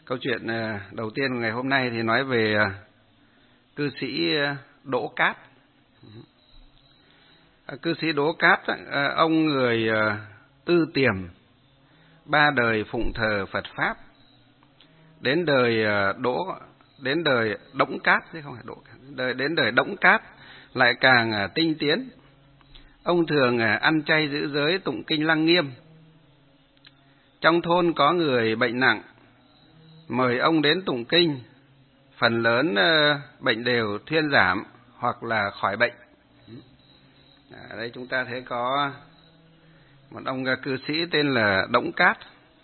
Câu chuyện đầu tiên ngày hôm nay thì nói về cư sĩ Đỗ Cát. Cư sĩ Đỗ Cát, ông người Tư Tiềm, 3 đời phụng thờ Phật pháp, đến đời Đổng Cát chứ không phải Đỗ Cát, đến đời Đổng Cát lại càng tinh tiến. Ông thường ăn chay giữ giới, tụng kinh Lăng Nghiêm. Trong thôn có người bệnh nặng, mời ông đến tụng kinh, phần lớn bệnh đều thuyên giảm hoặc là khỏi bệnh. Ở đây chúng ta thấy có một ông cư sĩ tên là Đổng Cát.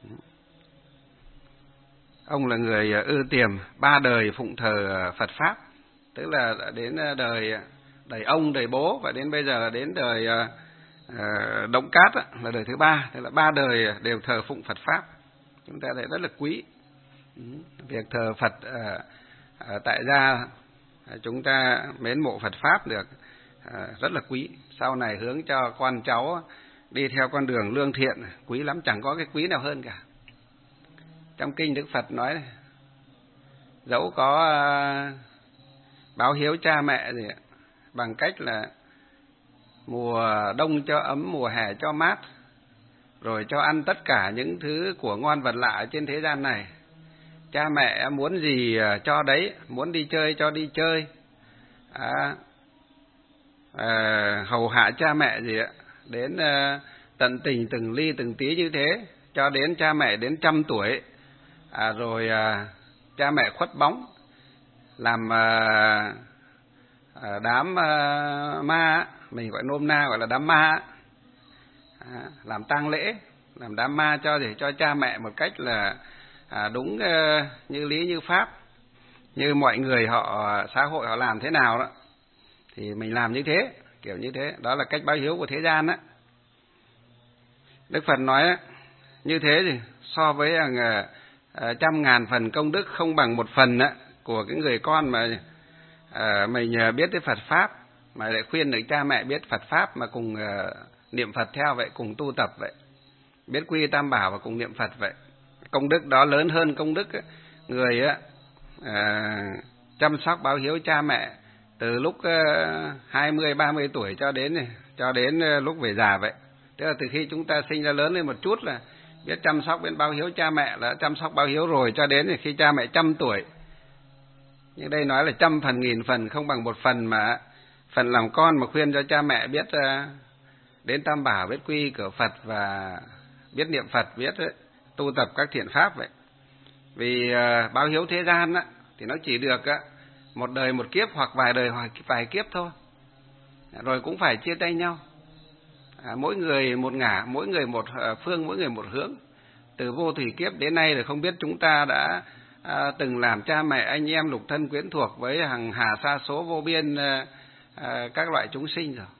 Ông là người Ư Tiềm, 3 đời phụng thờ Phật pháp, tức là đến đời ông, đời bố, và đến bây giờ là đến đời Đổng Cát là đời thứ 3, tức là 3 đời đều thờ phụng Phật pháp. Chúng ta thấy rất là quý. Việc thờ Phật tại gia chúng ta mến mộ Phật pháp được rất là quý. Sau này hướng cho con cháu đi theo con đường lương thiện, quý lắm, chẳng có cái quý nào hơn cả. Trong kinh Đức Phật nói này, dẫu có báo hiếu cha mẹ gì bằng cách là mùa đông cho ấm, mùa hè cho mát, rồi cho ăn tất cả những thứ của ngon vật lạ trên thế gian này. Cha mẹ muốn gì cho đấy, muốn đi chơi cho đi chơi, hầu hạ cha mẹ gì ạ, đến tận tình từng ly từng tí như thế, cho đến cha mẹ đến 100 tuổi, rồi cha mẹ khuất bóng, làm đám ma, mình gọi nôm na gọi là đám ma, làm tang lễ, làm đám ma cho cha mẹ một cách là đúng như lý như pháp, như mọi người xã hội họ làm thế nào đó thì mình làm như thế, kiểu như thế. Đó là cách báo hiếu của thế gian đó. Đức Phật nói như thế thì so với 100.000 phần công đức không bằng 1 phần của cái người con mà mình biết cái Phật pháp, mà lại khuyên được cha mẹ biết Phật pháp mà cùng niệm Phật theo vậy, cùng tu tập vậy, biết quy Tam Bảo và cùng niệm Phật vậy. Công đức đó lớn hơn công đức người chăm sóc báo hiếu cha mẹ từ lúc 20-30 tuổi cho đến lúc về già vậy. Tức là từ khi chúng ta sinh ra lớn lên một chút là biết chăm sóc, biết báo hiếu cha mẹ, là chăm sóc báo hiếu rồi cho đến khi cha mẹ 100 tuổi. Nhưng đây nói là 100 phần, 1000 phần không bằng 1 phần, mà phần làm con mà khuyên cho cha mẹ biết đến Tam Bảo, biết quy cửa Phật và biết niệm Phật, biết tu tập các thiện pháp vậy. Vì báo hiếu thế gian thì nó chỉ được 1 đời 1 kiếp, hoặc vài đời hoặc vài kiếp thôi, rồi cũng phải chia tay nhau. Mỗi người một ngả, mỗi người một phương, mỗi người một hướng. Từ vô thủy kiếp đến nay là không biết chúng ta đã từng làm cha mẹ, anh em, lục thân quyến thuộc với hằng hà sa số vô biên các loại chúng sinh rồi.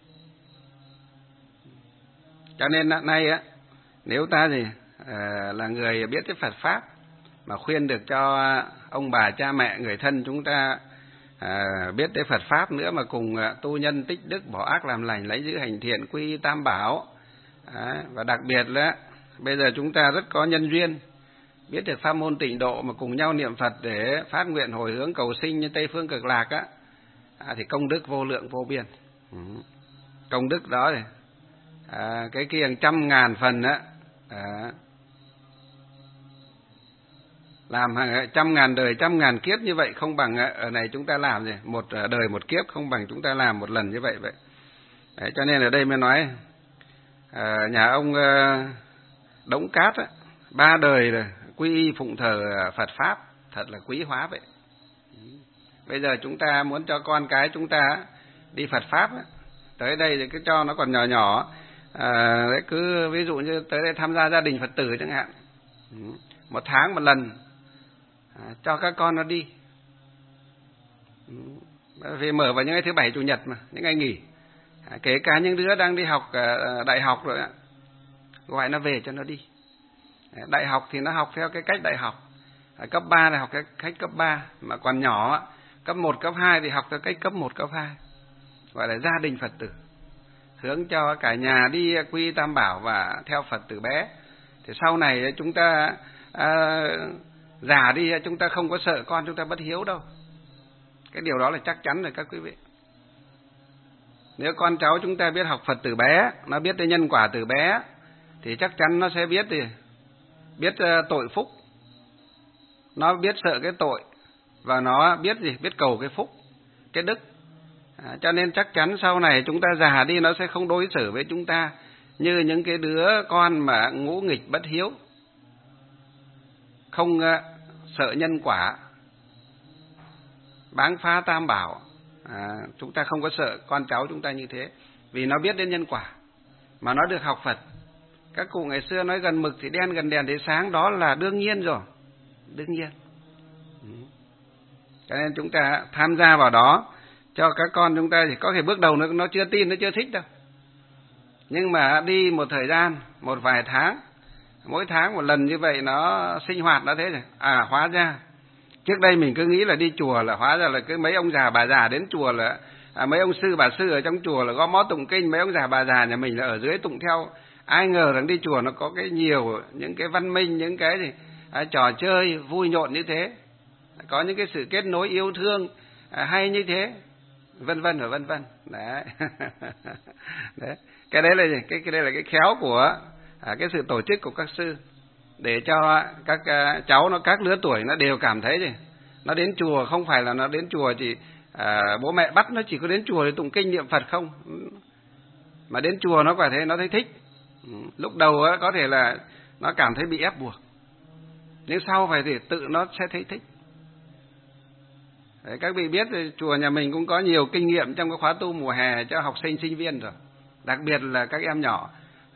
Cho nên nay nếu ta là người biết cái Phật pháp mà khuyên được cho ông bà cha mẹ người thân chúng ta biết cái Phật pháp nữa, mà cùng tu nhân tích đức, bỏ ác làm lành, lấy giữ hành thiện, quy Tam Bảo, và đặc biệt là bây giờ chúng ta rất có nhân duyên biết được pháp môn Tịnh Độ mà cùng nhau niệm Phật để phát nguyện hồi hướng cầu sinh như Tây Phương Cực Lạc thì công đức vô lượng vô biên. Công đức đó thì cái kia 100.000 phần làm 100.000 đời, 100.000 kiếp như vậy không bằng ở này chúng ta làm gì 1 đời 1 kiếp không bằng chúng ta làm 1 lần như vậy. Đấy, cho nên ở đây mới nói nhà ông Đổng Cát 3 đời là quy y phụng thờ Phật pháp, thật là quý hóa vậy. Bây giờ chúng ta muốn cho con cái chúng ta đi Phật pháp tới đây thì cứ cho nó còn nhỏ nhỏ, cứ ví dụ như tới đây tham gia gia đình Phật tử chẳng hạn, 1 tháng 1 lần cho các con nó đi. Vì mở vào những ngày thứ Bảy Chủ nhật mà, những ngày nghỉ, kể cả những đứa đang đi học đại học rồi gọi nó về cho nó đi. Đại học thì nó học theo cái cách đại học, cấp 3 là học cái cách cấp 3, mà còn nhỏ cấp 1, cấp 2 thì học theo cách cấp 1, cấp 2, gọi là gia đình Phật tử, hướng cho cả nhà đi quy Tam Bảo và theo Phật từ bé. Thì sau này chúng ta Già đi chúng ta không có sợ con chúng ta bất hiếu đâu. Cái điều đó là chắc chắn rồi các quý vị. Nếu con cháu chúng ta biết học Phật từ bé, nó biết đến nhân quả từ bé, thì chắc chắn nó sẽ biết biết tội phúc. Nó biết sợ cái tội, và nó biết biết cầu cái phúc, cái đức. Cho nên chắc chắn sau này chúng ta già đi, nó sẽ không đối xử với chúng ta như những cái đứa con mà ngỗ nghịch bất hiếu, không sợ nhân quả, báng phá tam bảo. Chúng ta không có sợ con cháu chúng ta như thế, vì nó biết đến nhân quả, mà nó được học Phật. Các cụ ngày xưa nói gần mực thì đen, gần đèn thì sáng, đó là đương nhiên rồi, đương nhiên. Cho nên chúng ta tham gia vào đó, cho các con chúng ta thì có thể bước đầu nó chưa tin, nó chưa thích đâu. Nhưng mà đi một thời gian, một vài tháng, mỗi tháng một lần như vậy nó sinh hoạt nó thế rồi. Hóa ra trước đây mình cứ nghĩ là đi chùa là hóa ra là cứ mấy ông già bà già đến chùa là mấy ông sư bà sư ở trong chùa là gõ mõ tụng kinh, mấy ông già bà già nhà mình là ở dưới tụng theo. Ai ngờ rằng đi chùa nó có cái nhiều những cái văn minh, những cái gì trò chơi vui nhộn như thế, có những cái sự kết nối yêu thương hay như thế, vân vân và vân vân. Đấy. Đấy. Cái đấy là cái đây là cái khéo của cái sự tổ chức của các sư, để cho các cháu nó các lứa tuổi nó đều cảm thấy gì, nó đến chùa không phải là nó đến chùa chỉ bố mẹ bắt nó chỉ có đến chùa để tụng kinh niệm Phật không, mà đến chùa nó phải thấy nó thấy thích. Lúc đầu có thể là nó cảm thấy bị ép buộc, nhưng sau phải thì tự nó sẽ thấy thích. Đấy, các vị biết chùa nhà mình cũng có nhiều kinh nghiệm trong cái khóa tu mùa hè cho học sinh sinh viên rồi, đặc biệt là các em nhỏ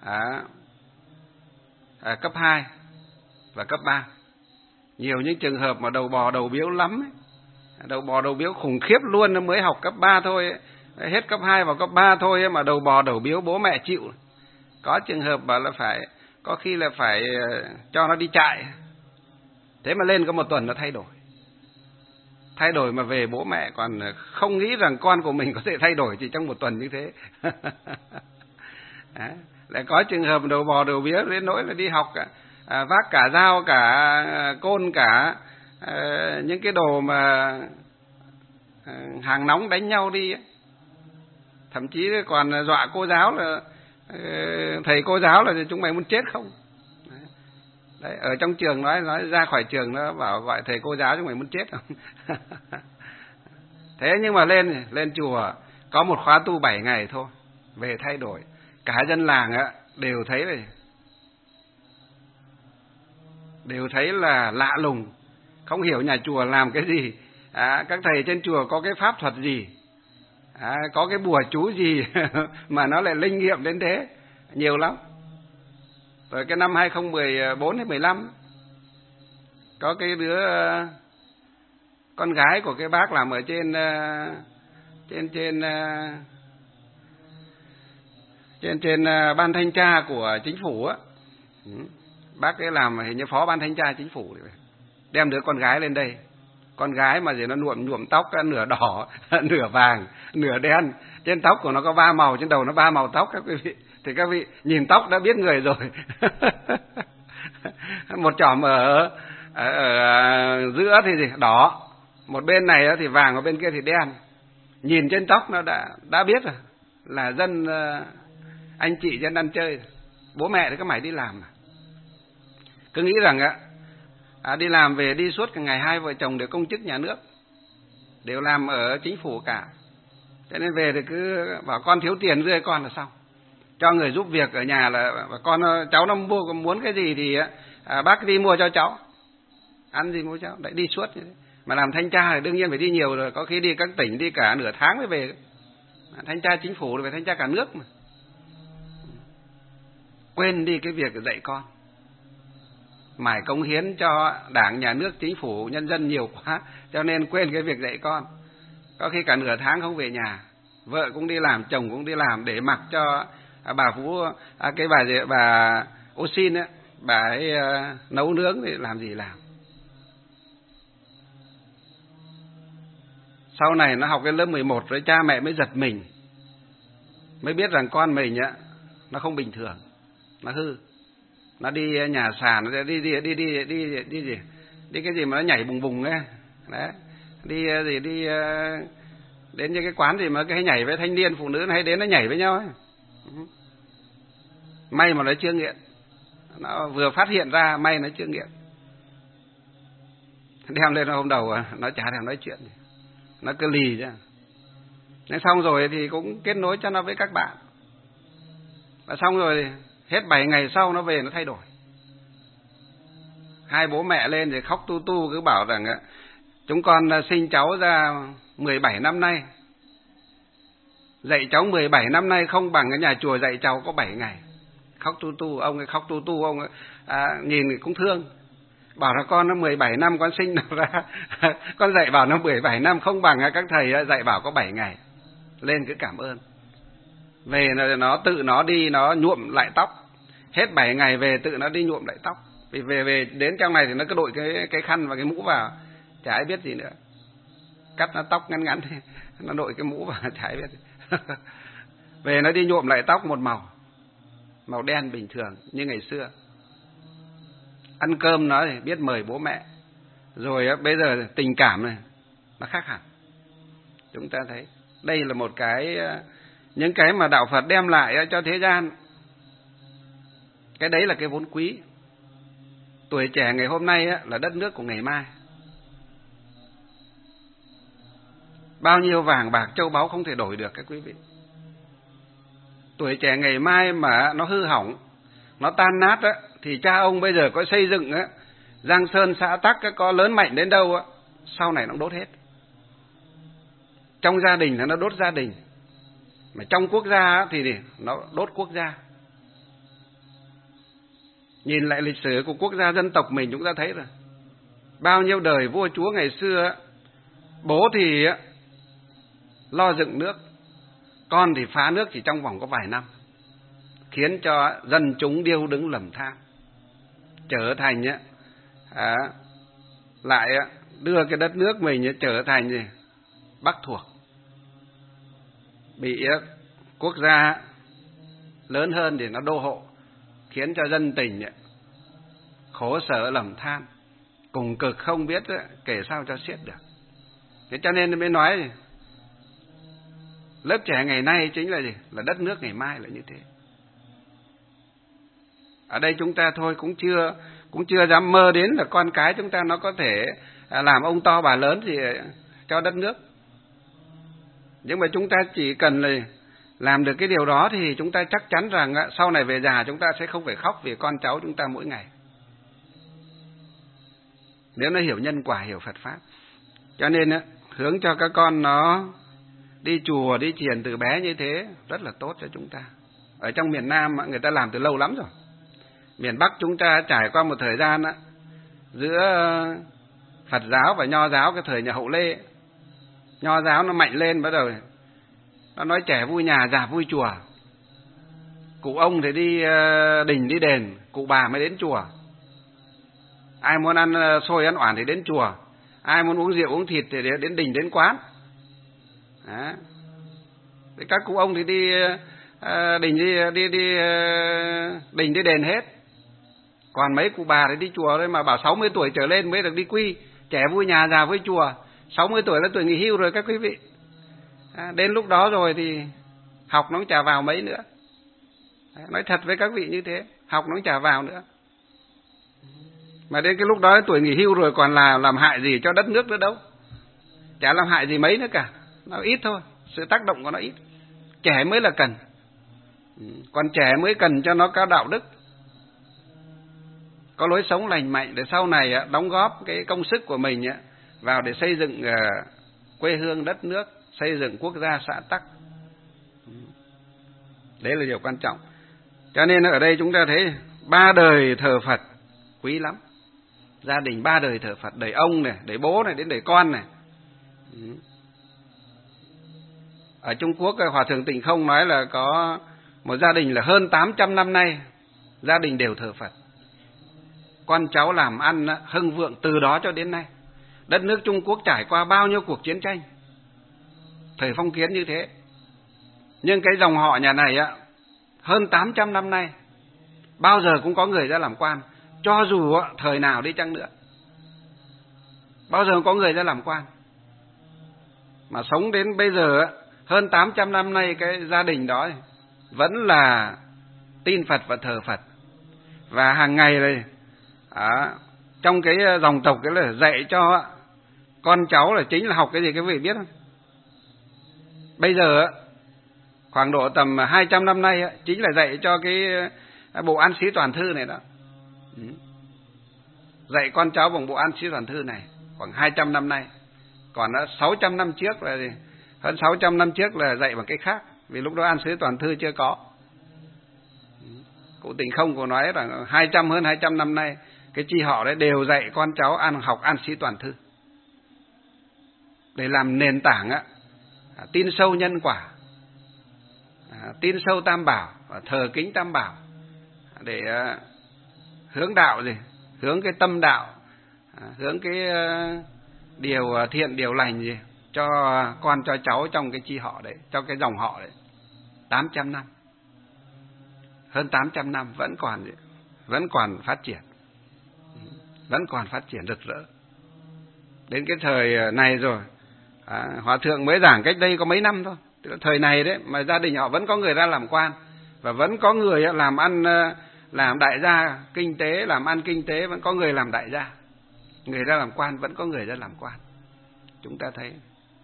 cấp 2 và cấp 3. Nhiều những trường hợp mà đầu bò đầu biếu lắm ấy. Đầu bò đầu biếu khủng khiếp luôn, nó mới học cấp 3 thôi ấy. Hết cấp 2 vào cấp 3 thôi ấy, mà đầu bò đầu biếu bố mẹ chịu. Có trường hợp bảo là phải, có khi là phải cho nó đi trại. Thế mà lên có một tuần nó thay đổi mà về bố mẹ còn không nghĩ rằng con của mình có thể thay đổi chỉ trong một tuần như thế. Lại có trường hợp đầu bò đầu biếu đến nỗi là đi học vác cả dao, cả côn, cả những cái đồ mà hàng nóng đánh nhau đi ấy. Thậm chí còn dọa cô giáo là thầy cô giáo là chúng mày muốn chết không. Đấy, ở trong trường nói ra khỏi trường nó bảo gọi thầy cô giáo chúng mày muốn chết không. Thế nhưng mà lên chùa có một khóa tu 7 ngày thôi, về thay đổi. Cả dân làng đều thấy là lạ lùng, không hiểu nhà chùa làm cái gì, các thầy trên chùa có cái pháp thuật gì, có cái bùa chú gì mà nó lại linh nghiệm đến thế, nhiều lắm. Rồi cái năm 2014 hay 15 có cái đứa con gái của cái bác làm ở trên ban thanh tra của chính phủ á. Bác ấy làm hình như phó ban thanh tra chính phủ, đem đứa con gái lên đây. Con gái mà nó nhuộm tóc nửa đỏ, nửa vàng, nửa đen. Trên tóc của nó có 3 màu, trên đầu nó 3 màu tóc các quý vị. Thì các vị nhìn tóc đã biết người rồi. Một chòm ở giữa thì đỏ, một bên này thì vàng, ở bên kia thì đen. Nhìn trên tóc nó đã biết rồi, là dân anh chị dân ăn chơi. Bố mẹ thì các mày đi làm mà. Cứ nghĩ rằng đi làm về đi suốt cả ngày, 2 vợ chồng đều công chức nhà nước, đều làm ở chính phủ cả. Cho nên về thì cứ bảo con thiếu tiền rơi con là xong, cho người giúp việc ở nhà là con cháu nó muốn cái gì thì bác đi mua cho cháu, ăn gì mua cháu, lại đi suốt như thế. Mà làm thanh tra thì đương nhiên phải đi nhiều rồi, có khi đi các tỉnh đi cả nửa tháng mới về. Thanh tra chính phủ rồi phải thanh tra cả nước mà. Quên đi cái việc dạy con, mải cống hiến cho đảng, nhà nước, chính phủ, nhân dân nhiều quá, cho nên quên cái việc dạy con. Có khi cả nửa tháng không về nhà, vợ cũng đi làm, chồng cũng đi làm, để mặc cho bà Phú, bà Ô Xin ấy, bà ấy nấu nướng thì làm gì làm. Sau này nó học cái lớp 11 rồi, cha mẹ mới giật mình, mới biết rằng con mình nó không bình thường, nó hư. Nó đi nhà sàn, nó đi gì? đi cái gì mà nó nhảy bùng bùng ấy, đấy, đi gì đi đến những cái quán gì mà cái hay nhảy với thanh niên phụ nữ nó hay đến nó nhảy với nhau ấy. May mà nó chưa nghiện, nó vừa phát hiện ra, may nó chưa nghiện. Đem lên hôm đầu nó chả thèm nói chuyện, nó cứ lì chứ. Nên xong rồi thì cũng kết nối cho nó với các bạn, và xong rồi hết 7 ngày sau nó về nó thay đổi. Hai bố mẹ lên thì khóc tu tu, cứ bảo rằng chúng con sinh cháu ra 17 năm nay, dạy cháu 17 năm nay không bằng cái nhà chùa dạy cháu có 7 ngày. Khóc tu tu, ông ấy khóc tu tu, ông ấy nhìn cũng thương. Bảo là con nó 17 năm con sinh nó ra, con dạy bảo nó 17 năm không bằng các thầy dạy bảo có 7 ngày. Lên cứ cảm ơn. Về nó tự nó đi nó nhuộm lại tóc. Hết 7 ngày về tự nó đi nhuộm lại tóc. Vì về đến trong này thì nó cứ đội cái khăn và cái mũ vào, chả ai biết gì nữa. Cắt nó tóc ngắn ngắn thì nó đội cái mũ vào, chả ai biết gì. Về nó đi nhuộm lại tóc một màu đen bình thường như ngày xưa. Ăn cơm nó thì biết mời bố mẹ. Rồi bây giờ tình cảm này nó khác hẳn. Chúng ta thấy đây là một cái, những cái mà đạo Phật đem lại cho thế gian. Cái đấy là cái vốn quý. Tuổi trẻ ngày hôm nay là đất nước của ngày mai. Bao nhiêu vàng bạc châu báu không thể đổi được các quý vị. Tuổi trẻ ngày mai mà nó hư hỏng, nó tan nát thì cha ông bây giờ có xây dựng Giang Sơn xã Tắc có lớn mạnh đến đâu sau này nó đốt hết. Trong gia đình là nó đốt gia đình, mà trong quốc gia thì nó đốt quốc gia. Nhìn lại lịch sử của quốc gia dân tộc mình chúng ta thấy rồi. Bao nhiêu đời vua chúa ngày xưa, bố thì lo dựng nước, con thì phá nước chỉ trong vòng có vài năm, khiến cho dân chúng điêu đứng lầm than, trở thành lại đưa cái đất nước mình trở thành gì? Bắc thuộc. Bị quốc gia lớn hơn thì nó đô hộ, khiến cho dân tình khổ sở lầm than, cùng cực không biết kể sao cho xiết được. Thế cho nên mới nói lớp trẻ ngày nay chính là gì? Là đất nước ngày mai là như thế. Ở đây chúng ta thôi cũng chưa dám mơ đến là con cái chúng ta nó có thể làm ông to bà lớn gì cho đất nước. Nhưng mà chúng ta chỉ cần là làm được cái điều đó thì chúng ta chắc chắn rằng sau này về già chúng ta sẽ không phải khóc vì con cháu chúng ta mỗi ngày. Nếu nó hiểu nhân quả, hiểu Phật Pháp. Cho nên hướng cho các con nó đi chùa, đi thiền từ bé như thế rất là tốt cho chúng ta. Ở trong miền Nam người ta làm từ lâu lắm rồi. Miền Bắc chúng ta trải qua một thời gian giữa Phật giáo và Nho giáo cái thời nhà Hậu Lê. Nho giáo nó mạnh lên, bắt đầu nó nói trẻ vui nhà, già vui chùa. Cụ ông thì đi đình đi đền, cụ bà mới đến chùa. Ai muốn ăn xôi ăn oản thì đến chùa, ai muốn uống rượu uống thịt thì đến đình đến quán. Đó. Thì các cụ ông thì đi đình đi đền hết. Còn mấy cụ bà thì đi chùa thôi, mà bảo 60 tuổi trở lên mới được đi quy. Trẻ vui nhà, già vui chùa. 60 tuổi là tuổi nghỉ hưu rồi các quý vị. Đến lúc đó rồi thì học nó cũng chả vào mấy nữa. Nói thật với các vị như thế, học nó cũng chả vào nữa. Mà đến cái lúc đó tuổi nghỉ hưu rồi còn là làm hại gì cho đất nước nữa đâu. Chả làm hại gì mấy nữa cả. Nó ít thôi, sự tác động của nó ít. Trẻ mới là cần. Còn trẻ mới cần cho nó có đạo đức, có lối sống lành mạnh để sau này đóng góp cái công sức của mình vào để xây dựng quê hương đất nước, xây dựng quốc gia xã tắc. Đấy là điều quan trọng. Cho nên ở đây chúng ta thấy 3 đời thờ Phật quý lắm. Gia đình 3 đời thờ Phật, đời ông này, đời bố này, đến đời con này. Ở Trung Quốc Hòa thượng Tịnh Không nói là có một gia đình là hơn 800 năm nay gia đình đều thờ Phật. Con cháu làm ăn hưng vượng từ đó cho đến nay. Đất nước Trung Quốc trải qua bao nhiêu cuộc chiến tranh, thời phong kiến như thế. Nhưng cái dòng họ nhà này hơn 800 năm nay bao giờ cũng có người ra làm quan, cho dù thời nào đi chăng nữa. bao giờ có người ra làm quan. Mà sống đến bây giờ hơn 800 năm nay, cái gia đình đó vẫn là tin Phật và thờ Phật. Và hàng ngày này trong cái dòng tộc cái là dạy cho con cháu là chính là học cái gì các vị biết không? Bây giờ khoảng độ tầm 200 năm nay chính là dạy cho cái bộ An Sĩ Toàn Thư này đó. Dạy con cháu bằng bộ An Sĩ Toàn Thư này khoảng 200 năm nay. Còn 600 năm trước là gì? Hơn 600 năm trước là dạy bằng cái khác, vì lúc đó An Sĩ Toàn Thư chưa có. Cụ Tịnh Không có nói rằng hơn 200 năm nay cái chi họ đấy đều dạy con cháu học An Sĩ Toàn Thư để làm nền tảng tin sâu nhân quả, tin sâu Tam Bảo và thờ kính Tam Bảo, để hướng đạo gì, hướng cái tâm đạo, hướng cái điều thiện điều lành gì cho con cho cháu trong cái chi họ đấy, trong cái dòng họ đấy. 800 năm, hơn 800 năm vẫn còn phát triển, vẫn còn phát triển rực rỡ. Đến cái thời này rồi, Hòa thượng mới giảng cách đây có mấy năm thôi, thời này đấy mà gia đình họ vẫn có người ra làm quan, và vẫn có người làm ăn, làm đại gia kinh tế, làm ăn kinh tế, vẫn có người làm đại gia, người ra làm quan, vẫn có người ra làm quan. Chúng ta thấy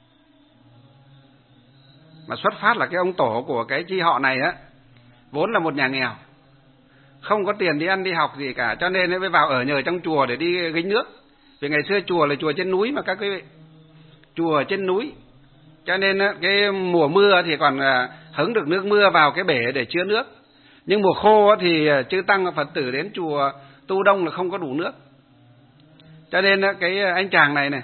mà xuất phát là cái ông tổ của cái chi họ này vốn là một nhà nghèo, không có tiền đi ăn đi học gì cả, cho nên mới vào ở nhờ trong chùa để đi gánh nước. Vì ngày xưa chùa là chùa trên núi mà các quý vị, chùa trên núi, cho nên cái mùa mưa thì còn hứng được nước mưa vào cái bể để chứa nước, nhưng mùa khô thì chư tăng và Phật tử đến chùa tu đông là không có đủ nước. Cho nên cái anh chàng này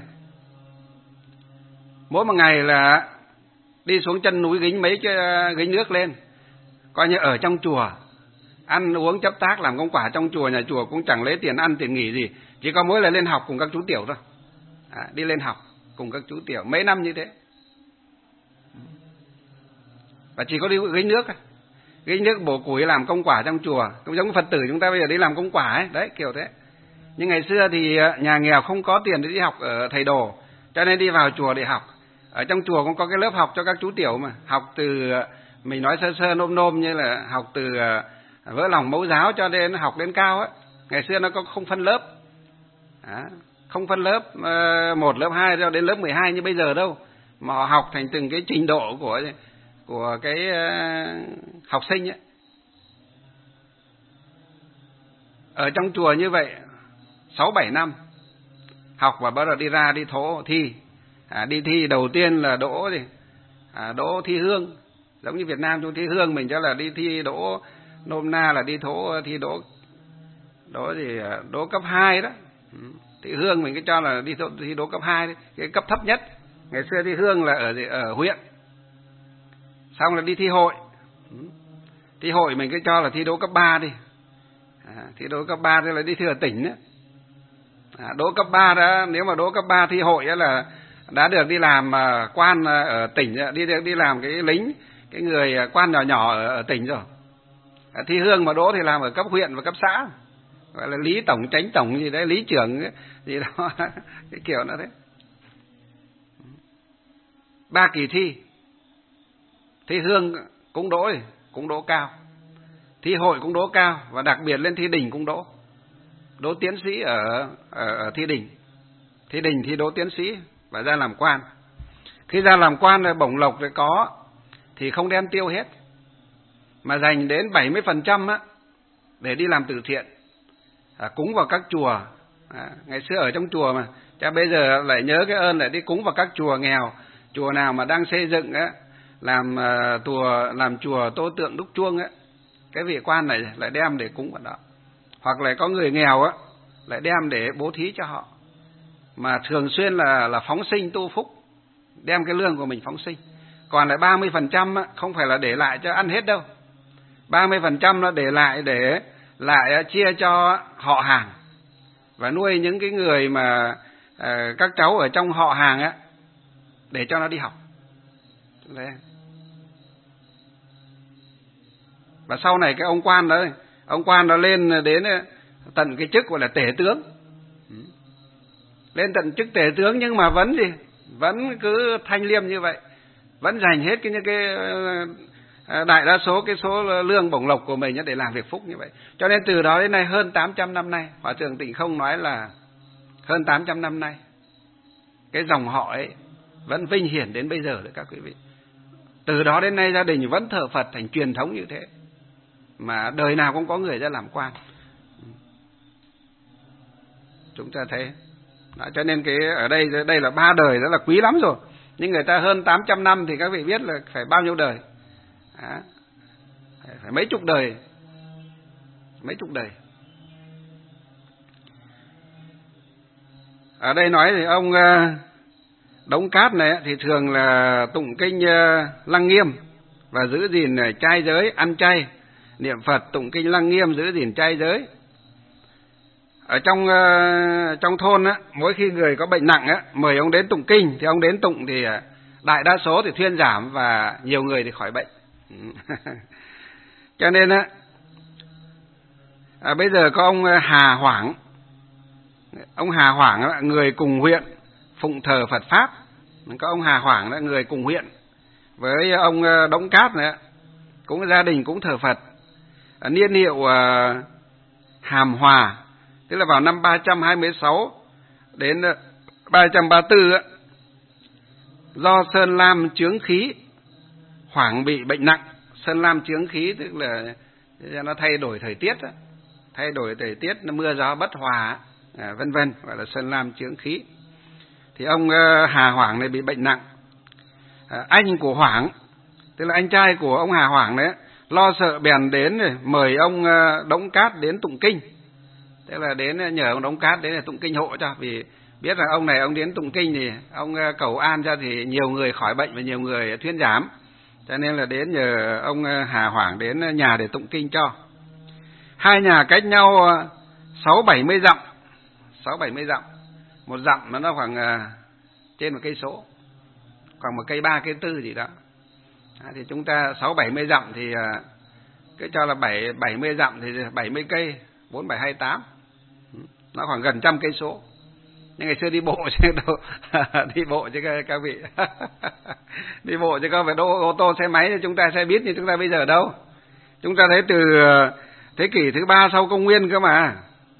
mỗi một ngày là đi xuống chân núi gánh mấy cái gánh nước lên, coi như ở trong chùa ăn uống chấp tác làm công quả trong chùa, nhà chùa cũng chẳng lấy tiền ăn tiền nghỉ gì, chỉ có mỗi là lên học cùng các chú tiểu thôi. Đi lên học cùng các chú tiểu mấy năm như thế, và chỉ có đi gánh nước bổ củi làm công quả trong chùa, cũng giống Phật tử chúng ta bây giờ đi làm công quả ấy, đấy kiểu thế. Nhưng ngày xưa thì nhà nghèo không có tiền để đi học ở thầy đồ, cho nên đi vào chùa để học. Ở trong chùa cũng có cái lớp học cho các chú tiểu mà, học từ, mình nói sơ sơ nôm nôm như là học từ vỡ lòng mẫu giáo cho đến học đến cao ấy. Ngày xưa nó có không phân lớp, không phân lớp 1, lớp 2 cho đến lớp 12 như bây giờ đâu, mà họ học thành từng cái trình độ của cái học sinh ấy. Ở trong chùa như vậy 6-7 năm học, và bắt đầu đi ra đi thố thi. Đi thi đầu tiên là đỗ đỗ thi hương, giống như Việt Nam chúng thi hương mình cho là đi thi đỗ, nôm na là đi thi đỗ cấp 2 đó. Thi hương mình cứ cho là đi thi đỗ cấp 2 đấy, cái cấp thấp nhất. Ngày xưa thi hương là ở huyện, xong là đi thi hội. Thi hội mình cứ cho là thi đỗ cấp 3 đi. Thi đỗ cấp 3 thì là đi thi ở tỉnh đó. Đỗ cấp 3 đó, nếu mà đỗ cấp 3 thi hội là đã được đi làm quan ở tỉnh, đi làm cái lính, cái người quan nhỏ nhỏ ở tỉnh rồi. Thi hương mà đỗ thì làm ở cấp huyện và cấp xã, gọi là lý tổng, chánh tổng gì đấy, lý trưởng gì đó cái kiểu nó thế. 3 kỳ thi hương cũng đỗ cao, thi hội cũng đỗ cao, và đặc biệt lên thi đình cũng đỗ tiến sĩ ở thi đình thi đỗ tiến sĩ và ra làm quan. Khi ra làm quan rồi bổng lộc rồi có thì không đem tiêu hết, mà dành đến 70% để đi làm từ thiện, cúng vào các chùa. Ngày xưa ở trong chùa mà, cha bây giờ lại nhớ cái ơn lại đi cúng vào các chùa nghèo, chùa nào mà đang xây dựng làm chùa tô tượng đúc chuông cái vị quan này lại đem để cúng vào đó. Hoặc là có người nghèo lại đem để bố thí cho họ, mà thường xuyên là phóng sinh tu phúc, đem cái lương của mình phóng sinh. Còn lại 30% không phải là để lại cho ăn hết đâu, 30% nó để lại chia cho họ hàng, và nuôi những cái người mà các cháu ở trong họ hàng để cho nó đi học. Đấy. Và sau này cái ông quan đó lên đến tận cái chức gọi là tể tướng, lên tận chức tể tướng nhưng mà vẫn cứ thanh liêm như vậy, vẫn dành hết những cái đại đa số cái số lương bổng lộc của mình để làm việc phúc như vậy. Cho nên từ đó đến nay hơn 800 năm nay, Hòa thượng Tịnh Không nói là hơn 800 năm nay cái dòng họ ấy vẫn vinh hiển đến bây giờ đấy các quý vị. Từ đó đến nay gia đình vẫn thờ Phật thành truyền thống như thế, mà đời nào cũng có người ra làm quan. Chúng ta thấy đó, cho nên cái ở đây là 3 đời rất là quý lắm rồi. Nhưng người ta hơn 800 năm thì các vị biết là phải bao nhiêu đời? Phải mấy chục đời. Ở đây nói thì ông Đống Cát này thì thường là tụng kinh Lăng Nghiêm và giữ gìn trai giới, ăn chay, niệm Phật, tụng kinh Lăng Nghiêm, giữ gìn trai giới. Ở trong thôn á, mỗi khi người có bệnh nặng á, mời ông đến tụng kinh, thì ông đến tụng thì đại đa số thì thuyên giảm và nhiều người thì khỏi bệnh. Cho nên á, bây giờ có ông Hà Hoảng. Ông Hà Hoảng là người cùng huyện phụng thờ Phật Pháp. Có ông Hà Hoảng là người cùng huyện với ông Đống Cát này, cũng gia đình cũng thờ Phật. Niên hiệu Hàm Hòa, tức là vào năm 326 đến 334 á, do Sơn Lam chướng khí, Hoảng bị bệnh nặng. Sơn Lam chướng khí tức là nó thay đổi thời tiết á, nó mưa gió bất hòa, vân vân, gọi là Sơn Lam chướng khí. Thì ông Hà Hoảng này bị bệnh nặng. Anh của Hoảng, tức là anh trai của ông Hà Hoảng đấy, lo sợ bèn đến mời ông Đống Cát đến tụng kinh. Tức là đến nhờ ông Đống Cát đến để tụng kinh hộ cho, vì biết là ông này ông đến tụng kinh thì ông cầu an cho thì nhiều người khỏi bệnh và nhiều người thuyên giảm. Cho nên là đến nhờ ông Hà Hoảng đến nhà để tụng kinh cho. Hai nhà cách nhau 6-70 dặm. 6-70 dặm. Một dặm nó khoảng trên 1 cây số, khoảng 1 cây 3, cây 4 gì đó. Thì chúng ta 6-70 dặm thì cứ cho là 70 dặm thì 70 cây, 4, 7, 28. Nó khoảng gần 100 cây số. Nhưng ngày xưa đi bộ chứ đâu, đi bộ chứ các vị. Đi bộ chứ không phải ô tô xe máy, chúng ta xe buýt như chúng ta bây giờ đâu. Chúng ta thấy từ thế kỷ thứ 3 sau công nguyên cơ mà.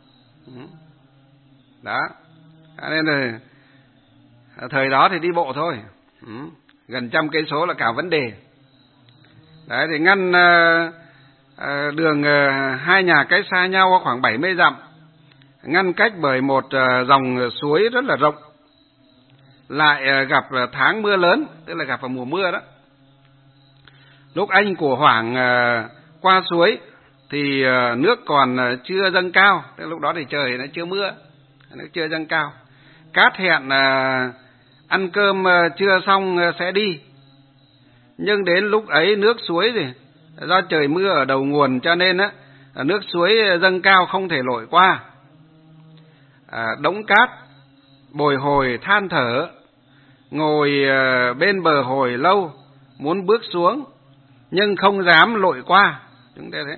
Đó. Nên là thời đó thì đi bộ thôi. Gần 100 cây số là cả vấn đề. Đấy thì ngăn đường hai nhà cách xa nhau khoảng 70 dặm, ngăn cách bởi một dòng suối rất là rộng, lại gặp tháng mưa lớn, tức là gặp vào mùa mưa đó. Lúc anh của Hoảng qua suối thì nước còn chưa dâng cao, tức lúc đó thì trời nó chưa mưa, nó chưa dâng cao. Cát hẹn ăn cơm chưa xong sẽ đi, nhưng đến lúc ấy nước suối thì do trời mưa ở đầu nguồn cho nên á, nước suối dâng cao không thể lội qua. Đống Cát bồi hồi than thở, ngồi bên bờ hồi lâu, muốn bước xuống nhưng không dám lội qua. Chúng ta thấy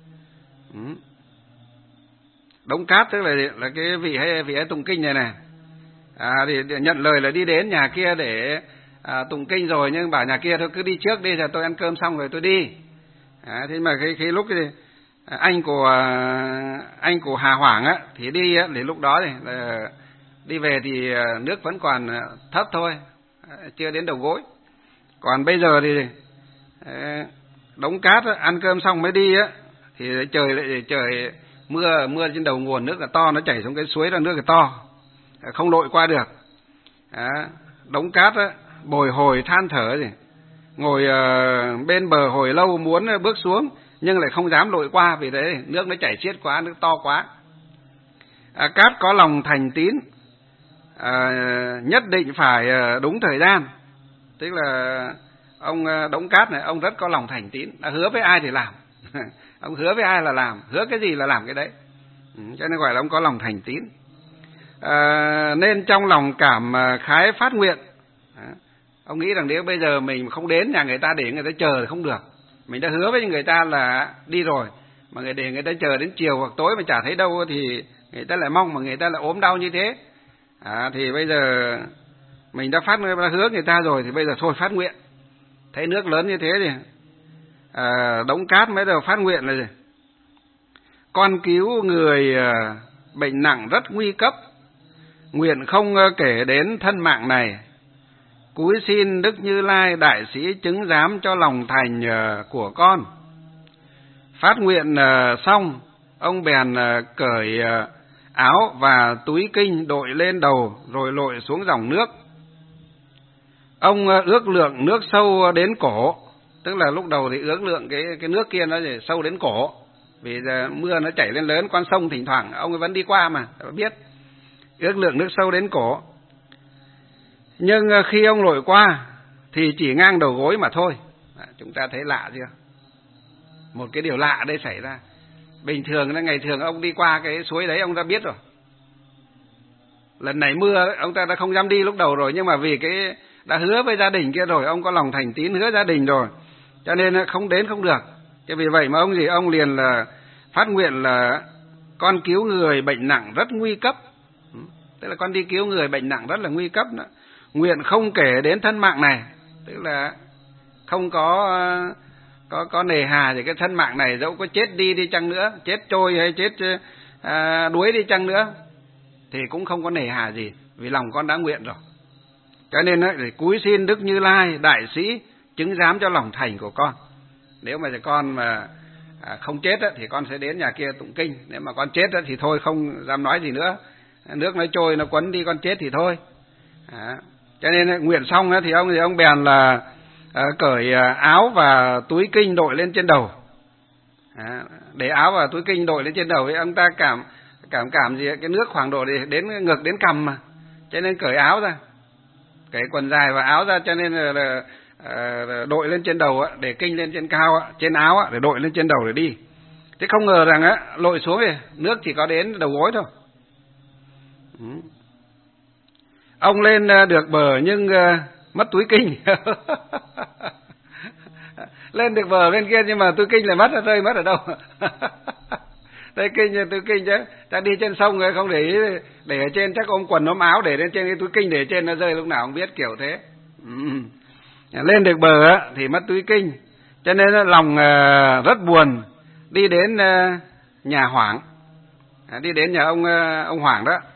Đống Cát tức là cái vị ấy tụng kinh này thì nhận lời là đi đến nhà kia để tụng kinh rồi, nhưng bảo nhà kia thôi cứ đi trước đi, giờ tôi ăn cơm xong rồi tôi đi. Thế mà khi lúc thì anh của Hà Hoảng á thì đi á, thì lúc đó thì đi về thì nước vẫn còn thấp thôi, chưa đến đầu gối. Còn bây giờ thì Đống Cát á, ăn cơm xong mới đi á, thì trời mưa trên đầu nguồn, nước là to, nó chảy xuống cái suối là nước là to, không lội qua được. Đống Cát á, bồi hồi than thở gì, ngồi bên bờ hồi lâu muốn bước xuống nhưng lại không dám lội qua, vì đấy nước nó chảy xiết quá, nước to quá. Cát có lòng thành tín, nhất định phải đúng thời gian. Tức là ông Đống Cát này, ông rất có lòng thành tín, hứa với ai thì làm. Ông hứa với ai là làm, hứa cái gì là làm cái đấy. Cho nên gọi là ông có lòng thành tín. Nên trong lòng cảm khái phát nguyện. Ông nghĩ rằng nếu bây giờ mình không đến nhà người ta để người ta chờ thì không được. Mình đã hứa với người ta là đi rồi, mà để người ta chờ đến chiều hoặc tối mà chả thấy đâu thì người ta lại mong, mà người ta lại ốm đau như thế. Thì bây giờ mình đã hứa người ta rồi thì bây giờ thôi phát nguyện. Thấy nước lớn như thế thì Đống Cát mới đầu phát nguyện là gì? Con cứu người bệnh nặng rất nguy cấp, nguyện không kể đến thân mạng này. Cúi xin Đức Như Lai đại sĩ chứng giám cho lòng thành của con. Phát nguyện xong, ông bèn cởi áo và túi kinh đội lên đầu rồi lội xuống dòng nước. Ông ước lượng nước sâu đến cổ, tức là lúc đầu thì ước lượng cái nước kia nó sâu đến cổ, vì giờ mưa nó chảy lên lớn, con sông thỉnh thoảng ông ấy vẫn đi qua mà biết. Ước lượng nước sâu đến cổ. Nhưng khi ông lội qua thì chỉ ngang đầu gối mà thôi. Chúng ta thấy lạ chưa? Một cái điều lạ đây xảy ra. Bình thường ngày thường ông đi qua cái suối đấy ông đã biết rồi. Lần này mưa ông ta đã không dám đi lúc đầu rồi, nhưng mà vì cái đã hứa với gia đình kia rồi, ông có lòng thành tín hứa gia đình rồi, cho nên không đến không được. Thế vì vậy mà ông liền là phát nguyện là con cứu người bệnh nặng rất nguy cấp. Tức là con đi cứu người bệnh nặng rất là nguy cấp nữa. Nguyện không kể đến thân mạng này, tức là không có nề hà gì cái thân mạng này, dẫu có chết đi chăng nữa, chết trôi hay chết đuối đi chăng nữa thì cũng không có nề hà gì, vì lòng con đã nguyện rồi. Cho nên để cúi xin Đức Như Lai đại sĩ chứng giám cho lòng thành của con. Nếu mà con mà không chết thì con sẽ đến nhà kia tụng kinh. Nếu mà con chết thì thôi không dám nói gì nữa. Nước nó trôi nó quấn đi con chết thì thôi. Cho nên nguyện xong thì ông bèn là cởi áo và túi kinh đội lên trên đầu. Để áo và túi kinh đội lên trên đầu ấy, ông ta cảm gì cái nước khoảng độ đến ngực đến cằm mà, cho nên cởi áo ra, cởi quần dài và áo ra, cho nên là đội lên trên đầu để kinh lên trên cao trên áo để đội lên trên đầu để đi. Thế không ngờ rằng lội xuống thì nước chỉ có đến đầu gối thôi. Ông lên được bờ nhưng mất túi kinh. Lên được bờ bên kia nhưng mà túi kinh lại rơi mất ở đâu? Đây túi kinh chứ. Ta đi trên sông rồi không để ý, để ở trên chắc ôm quần ôm áo để lên trên cái túi kinh, để trên nó rơi lúc nào không biết, kiểu thế. Lên được bờ thì mất túi kinh, cho nên lòng rất buồn. Đi đến nhà Hoảng, đi đến nhà ông Hoảng đó.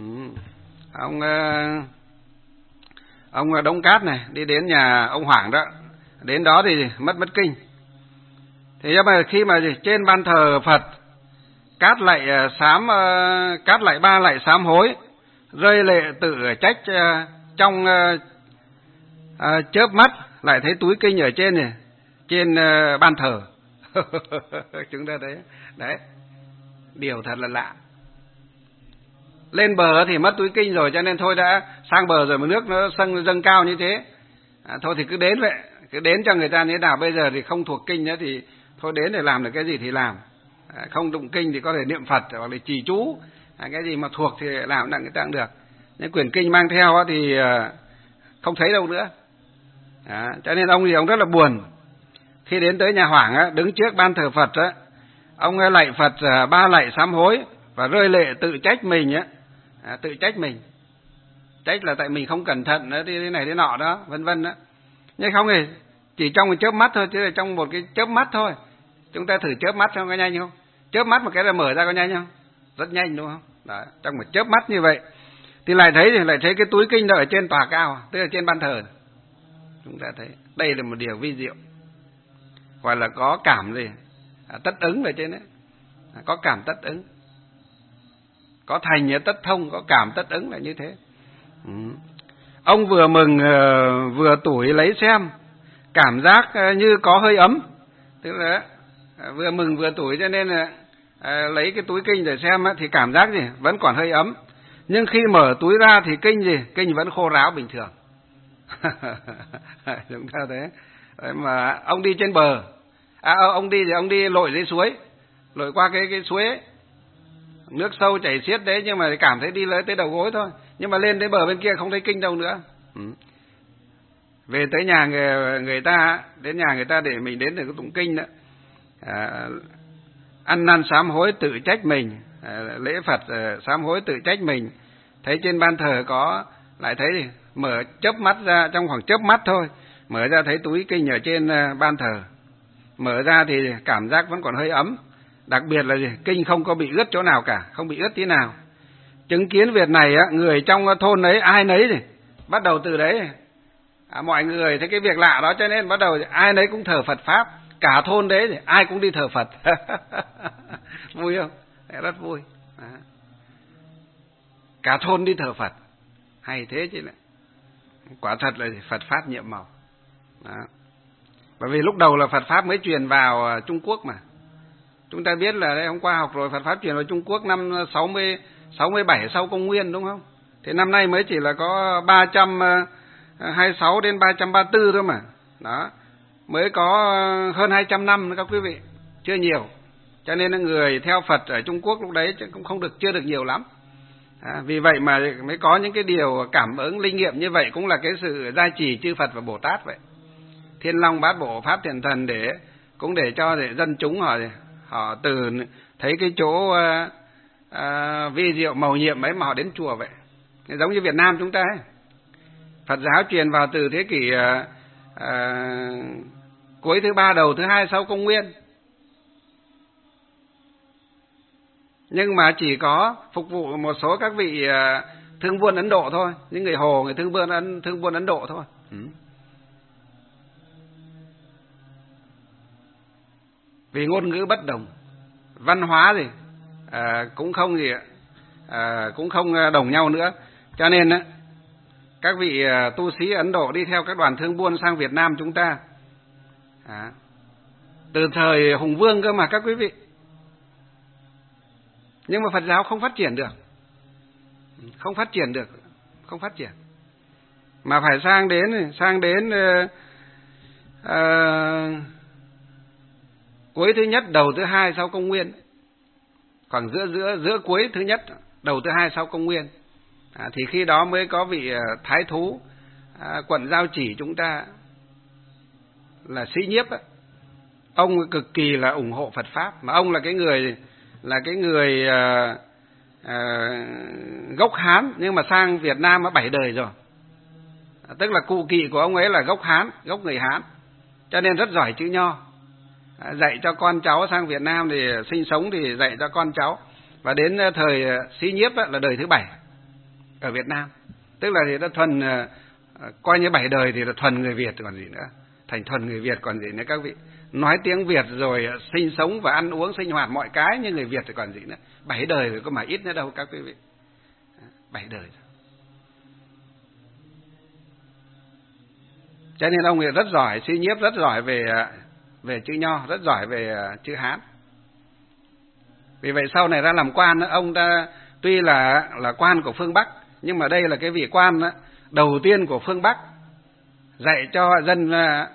Ông Đống Cát này đi đến nhà ông Hoảng đó. Đến đó thì mất kinh. Thì mà khi mà trên ban thờ Phật, Cát lại ba lại sám hối, rơi lệ tự trách trong chớp mắt lại thấy túi kinh ở trên này, trên ban thờ. Chúng ta thấy đấy, điều thật là lạ. Lên bờ thì mất túi kinh rồi, cho nên thôi đã sang bờ rồi mà nước nó dâng cao như thế, thôi thì cứ đến vậy, cứ đến cho người ta như thế nào. Bây giờ thì không thuộc kinh nữa thì thôi đến để làm được cái gì thì làm, không đụng kinh thì có thể niệm Phật hoặc là trì chú, cái gì mà thuộc thì làm đặng người ta cũng được. Nhưng quyển kinh mang theo thì không thấy đâu nữa. Cho nên ông rất là buồn. Khi đến tới nhà Hoảng đứng trước ban thờ Phật ông lạy Phật ba lạy sám hối và rơi lệ tự trách mình tự trách mình. Trách là tại mình không cẩn thận thế này thế nọ đó, vân vân đó. Nhưng không hề, chỉ trong một chớp mắt thôi, chứ là trong một cái chớp mắt thôi. Chúng ta thử chớp mắt xem có nhanh không? Chớp mắt một cái là mở ra có nhanh không? Rất nhanh đúng không? Đó, trong một chớp mắt như vậy thì lại thấy cái túi kinh đó ở trên tòa cao, tức là trên ban thờ. Chúng ta thấy đây là một điều vi diệu, gọi là có cảm gì tất ứng ở trên đấy, có cảm tất ứng, có thành tất thông, có cảm tất ứng là như thế. Ông vừa mừng vừa tủi lấy xem, cảm giác như có hơi ấm, tức là vừa mừng vừa tủi, cho nên là lấy cái túi kinh để xem thì cảm giác gì vẫn còn hơi ấm, nhưng khi mở túi ra thì kinh vẫn khô ráo bình thường. Chúng ta thấy mà ông đi trên bờ, ông đi lội dưới suối, lội qua cái suối ấy. Nước sâu chảy xiết đấy, nhưng mà cảm thấy đi tới đầu gối thôi, nhưng mà lên tới bờ bên kia không thấy kinh đâu nữa. Về tới nhà người ta, đến nhà người ta để mình đến để có tụng kinh đó, ăn năn sám hối tự trách mình, lễ Phật sám hối tự trách mình, thấy trên ban thờ có, lại thấy gì? Mở chớp mắt ra, trong khoảng chớp mắt thôi, mở ra thấy túi kinh ở trên ban thờ. Mở ra thì cảm giác vẫn còn hơi ấm. Đặc biệt là gì? Kinh không có bị ướt chỗ nào cả, không bị ướt tí nào. Chứng kiến việc này á, người trong thôn ấy ai nấy thì bắt đầu từ đấy mọi người thấy cái việc lạ đó, cho nên bắt đầu ai nấy cũng thờ Phật pháp. Cả thôn đấy thì ai cũng đi thờ Phật. Vui không? Rất vui. Đó. Cả thôn đi thờ Phật. Hay thế chứ lại. Quả thật là Phật pháp nhiệm màu. Đó. Bởi vì lúc đầu là Phật pháp mới truyền vào Trung Quốc mà. Chúng ta biết là đây, hôm qua học rồi, Phật pháp truyền vào Trung Quốc năm 67 sau công nguyên, đúng không? Thế năm nay mới chỉ là có 326 đến 334 thôi mà. Đó. Mới có hơn 200 năm nữa các quý vị, chưa nhiều. Cho nên là người theo Phật ở Trung Quốc lúc đấy cũng chưa được nhiều lắm. Vì vậy mà mới có những cái điều cảm ứng linh nghiệm như vậy, cũng là cái sự gia trì chư Phật và Bồ Tát vậy. Thiên Long Bát Bộ Pháp Thiện Thần để cho dân chúng họ từ thấy cái chỗ vi diệu mầu nhiệm ấy mà họ đến chùa vậy. Giống như Việt Nam chúng ta ấy. Phật giáo truyền vào từ thế kỷ cuối thứ 3 đầu thứ 2 sau công nguyên. Nhưng mà chỉ có phục vụ một số các vị thương buôn Ấn Độ thôi, những người Hồ, người thương buôn Ấn Độ thôi. Vì ngôn ngữ bất đồng, văn hóa gì cũng không đồng nhau nữa, cho nên các vị tu sĩ Ấn Độ đi theo các đoàn thương buôn sang Việt Nam chúng ta từ thời Hùng Vương cơ mà các quý vị. Nhưng mà Phật giáo không phát triển được, không phát triển, mà phải sang đến cuối thứ nhất đầu thứ 2 sau công nguyên, khoảng giữa cuối thứ nhất đầu thứ 2 sau công nguyên, thì khi đó mới có vị thái thú quận Giao Chỉ chúng ta là Sĩ Nhiếp. Ông cực kỳ là ủng hộ Phật pháp, mà ông là cái người gốc Hán, nhưng mà sang Việt Nam đã 7 đời rồi. Tức là cụ kỵ của ông ấy là gốc Hán, gốc người Hán, cho nên rất giỏi chữ Nho. Dạy cho con cháu sang Việt Nam thì sinh sống thì dạy cho con cháu. Và đến thời Sĩ Nhiếp là đời thứ 7 ở Việt Nam. Tức là thì đã thuần, coi như 7 đời thì là thuần người Việt còn gì nữa. Thành thuần người Việt còn gì nữa các vị. Nói tiếng Việt rồi sinh sống và ăn uống sinh hoạt mọi cái như người Việt thì còn gì nữa. 7 đời rồi có mà ít nữa đâu các quý vị. 7 đời rồi. Cho nên ông ấy rất giỏi, Sĩ Nhiếp rất giỏi về chữ Nho, rất giỏi về chữ Hán. Vì vậy sau này ra làm quan, ông ta tuy là quan của phương Bắc, nhưng mà đây là cái vị quan đầu tiên của phương Bắc, dạy cho dân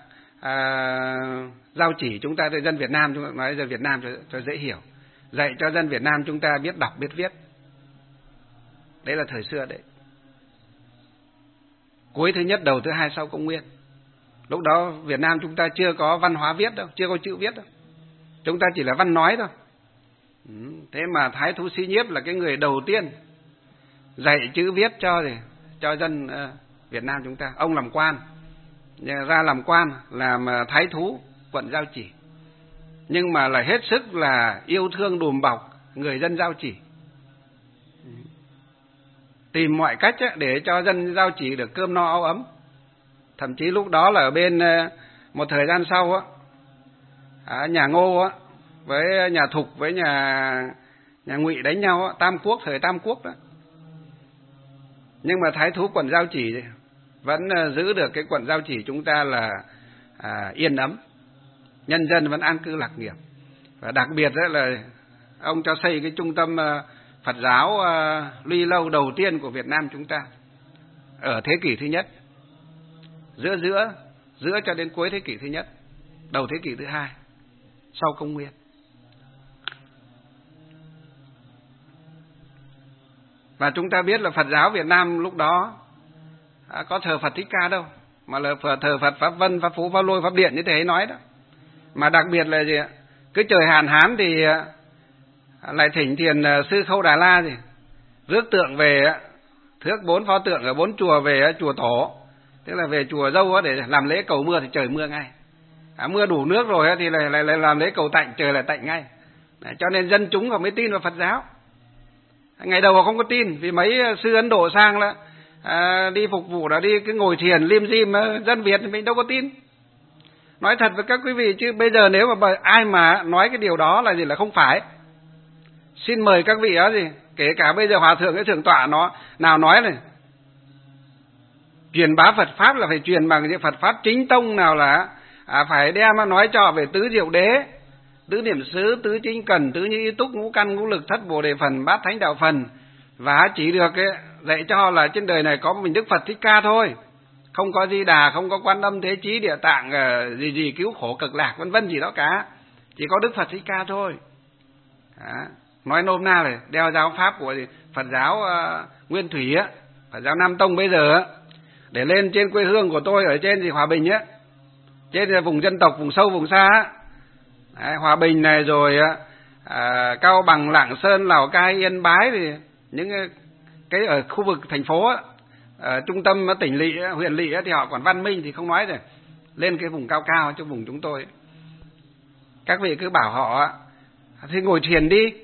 Giao Chỉ chúng ta, dân Việt Nam, chúng ta nói dân Việt Nam cho dễ hiểu, dạy cho dân Việt Nam chúng ta biết đọc biết viết. Đấy là thời xưa đấy, cuối thứ nhất đầu thứ 2 sau công nguyên. Lúc đó Việt Nam chúng ta chưa có văn hóa viết đâu, chưa có chữ viết đâu, chúng ta chỉ là văn nói thôi. Thế mà thái thú Sĩ Nhiếp là cái người đầu tiên dạy chữ viết cho dân Việt Nam chúng ta. Ông làm quan, ra làm quan, làm thái thú quận Giao Chỉ, nhưng mà là hết sức là yêu thương đùm bọc người dân Giao Chỉ, tìm mọi cách để cho dân Giao Chỉ được cơm no áo ấm. Thậm chí lúc đó là ở bên một thời gian sau nhà Ngô với nhà Thục với nhà Ngụy đánh nhau, Tam Quốc, thời Tam Quốc đó. Nhưng mà thái thú quận Giao Chỉ vẫn giữ được cái quận Giao Chỉ chúng ta là yên ấm, nhân dân vẫn an cư lạc nghiệp. Và đặc biệt là ông cho xây cái trung tâm Phật giáo Luy Lâu đầu tiên của Việt Nam chúng ta ở thế kỷ thứ nhất, giữa cho đến cuối thế kỷ thứ nhất, đầu thế kỷ thứ 2 sau công nguyên. Và chúng ta biết là Phật giáo Việt Nam lúc đó có thờ Phật Thích Ca đâu, mà là thờ Phật Pháp Vân, Pháp Phú, Pháp Lôi, Pháp Điện như thế nói đó. Mà đặc biệt là gì ạ? Cứ trời hạn hán thì lại thỉnh Thiền sư Khâu Đà La rước tượng về thước 4 pho tượng ở 4 chùa về chùa Tổ, tức là về chùa Dâu để làm lễ cầu mưa thì trời mưa ngay. Mưa đủ nước rồi thì lại làm lễ cầu tạnh, trời lại tạnh ngay. Đấy, cho nên dân chúng họ mới tin vào Phật giáo. Ngày đầu họ không có tin, vì mấy sư Ấn Độ sang là đi phục vụ là đi cứ ngồi thiền lim dim, dân Việt thì mình đâu có tin. Nói thật với các quý vị chứ bây giờ nếu mà ai mà nói cái điều đó là gì là không phải. Xin mời các vị đó gì, kể cả bây giờ hòa thượng cái thượng tọa nó nào nói này, truyền bá Phật pháp là phải truyền bằng những Phật pháp chính tông, nào là phải đem nói cho về tứ diệu đế, tứ niệm xứ, tứ chính cần, tứ như ý túc, ngũ căn ngũ lực, thất bồ đề phần, bát thánh đạo phần, và chỉ được dạy cho là trên đời này có mình Đức Phật Thích Ca thôi, không có Di Đà, không có Quan Âm, Thế Chí, Địa Tạng gì cứu khổ cực lạc vân vân gì đó cả, chỉ có Đức Phật Thích Ca thôi. Nói nôm na là đeo giáo pháp của Phật giáo Nguyên Thủy á, Phật giáo Nam Tông bây giờ để lên trên quê hương của tôi ở trên Hòa Bình á, trên vùng dân tộc vùng sâu vùng xa á, Hòa Bình này rồi Cao Bằng, Lạng Sơn, Lào Cai, Yên Bái thì những cái ở khu vực thành phố á, trung tâm tỉnh lỵ, huyện lỵ thì họ còn văn minh thì không nói rồi, lên cái vùng cao cao cho vùng chúng tôi. Các vị cứ bảo họ thì ngồi thiền đi,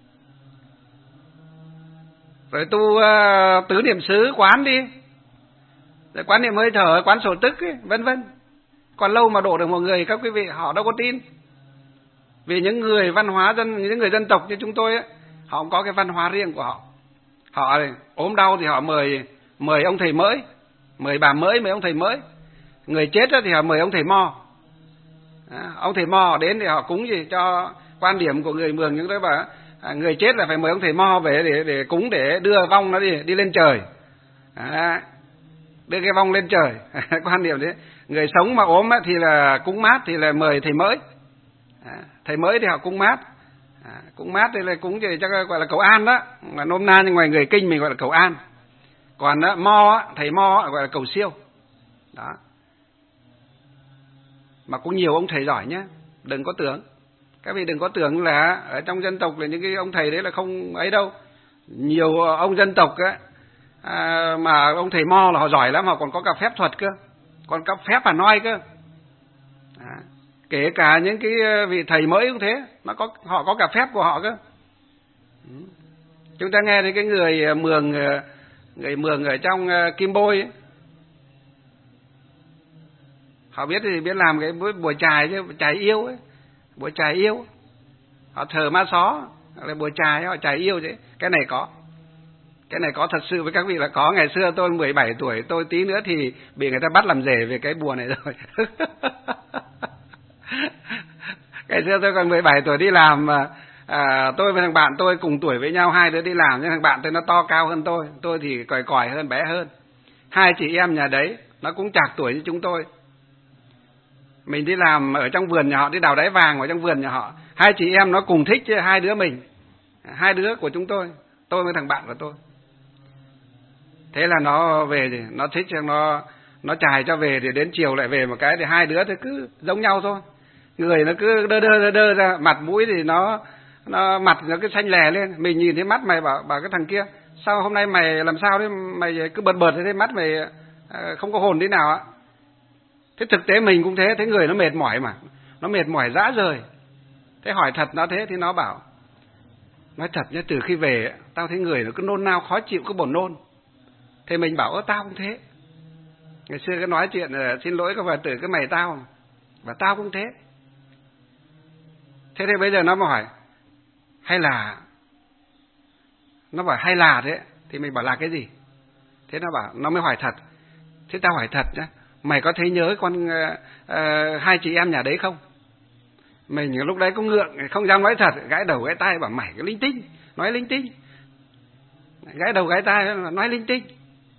rồi tu tứ niệm xứ quán đi, rồi quán niệm hơi thở, quán sổ tức ấy, vân vân. Còn lâu mà độ được một người các quý vị họ đâu có tin. Vì những người văn hóa những người dân tộc như chúng tôi ấy, họ cũng có cái văn hóa riêng của họ. Họ ốm đau thì họ mời ông thầy mới, mời bà mới, mời ông thầy mới. Người chết thì họ mời ông thầy mo. Ông thầy mo đến thì họ cúng gì cho quan điểm của người Mường, những cái bảo người chết là phải mời ông thầy mo về để cúng, để đưa vong nó đi lên trời. Đưa cái vong lên trời. Quan điểm thế. Người sống mà ốm thì là cúng mát thì là mời thầy mới. Thầy mới thì họ cúng mát. Cúng mát thì là cúng gì cho gọi là cầu an đó, mà nôm na như ngoài người Kinh mình gọi là cầu an. Còn thầy mo gọi là cầu siêu. Đó. Mà cũng nhiều ông thầy giỏi nhá, đừng có tưởng. Các vị đừng có tưởng là ở trong dân tộc là những cái ông thầy đấy là không ấy đâu. Nhiều ông dân tộc ấy, mà ông thầy mo là họ giỏi lắm, họ còn có cả phép thuật cơ, còn có phép Hà Noi cơ. Kể cả những cái vị thầy mới cũng thế, họ có cả phép của họ cơ. Chúng ta nghe thấy cái người Mường ở trong Kim Bôi ấy, họ biết thì biết làm cái bùa chài chứ, chài yêu ấy, bùa chài yêu. Họ thờ ma só, là bùa chài, họ chài yêu chứ. Cái này có thật sự với các vị là có. Ngày xưa tôi 17 tuổi, tôi tí nữa thì bị người ta bắt làm rể về cái bùa này rồi. Ngày xưa tôi còn 17 tuổi đi làm, tôi với thằng bạn tôi cùng tuổi với nhau, hai đứa đi làm, nhưng thằng bạn tôi nó to cao hơn tôi thì còi hơn, bé hơn. Hai chị em nhà đấy nó cũng chạc tuổi như chúng tôi. Mình đi làm ở trong vườn nhà họ, đi đào đáy vàng ở trong vườn nhà họ. Hai chị em nó cùng thích chứ, hai đứa mình, hai đứa của chúng tôi với thằng bạn của tôi. Thế là nó về thì nó thích, nó chài cho về thì đến chiều lại về một cái, thì hai đứa thì cứ giống nhau thôi. Người nó cứ đơ ra, mặt mũi thì nó mặt nó cứ xanh lè lên. Mình nhìn thấy mắt mày bảo cái thằng kia, sao hôm nay mày làm sao đấy, mày cứ bợt thế, mắt mày không có hồn thế nào ạ. Thế thực tế mình cũng thế, thấy người nó mệt mỏi mà, nó mệt mỏi rã rời. Thế hỏi thật nó thế thì nó bảo, nói thật nhá, từ khi về tao thấy người nó cứ nôn nao khó chịu, cứ buồn nôn. Thế mình bảo tao cũng thế. Ngày xưa cái nói chuyện xin lỗi các Phật tử, cái mày tao, và tao cũng thế. Thế thì bây giờ nó mà hỏi hay là thế, thì mình bảo là cái gì? Thế nó mới hỏi thật. Thế tao hỏi thật nhá, mày có thấy nhớ hai chị em nhà đấy không? Mình lúc đấy cũng ngượng, không dám nói thật, gãi đầu gãi tai bảo mày cái linh tinh, nói linh tinh. Gãi đầu gãi tai nói linh tinh.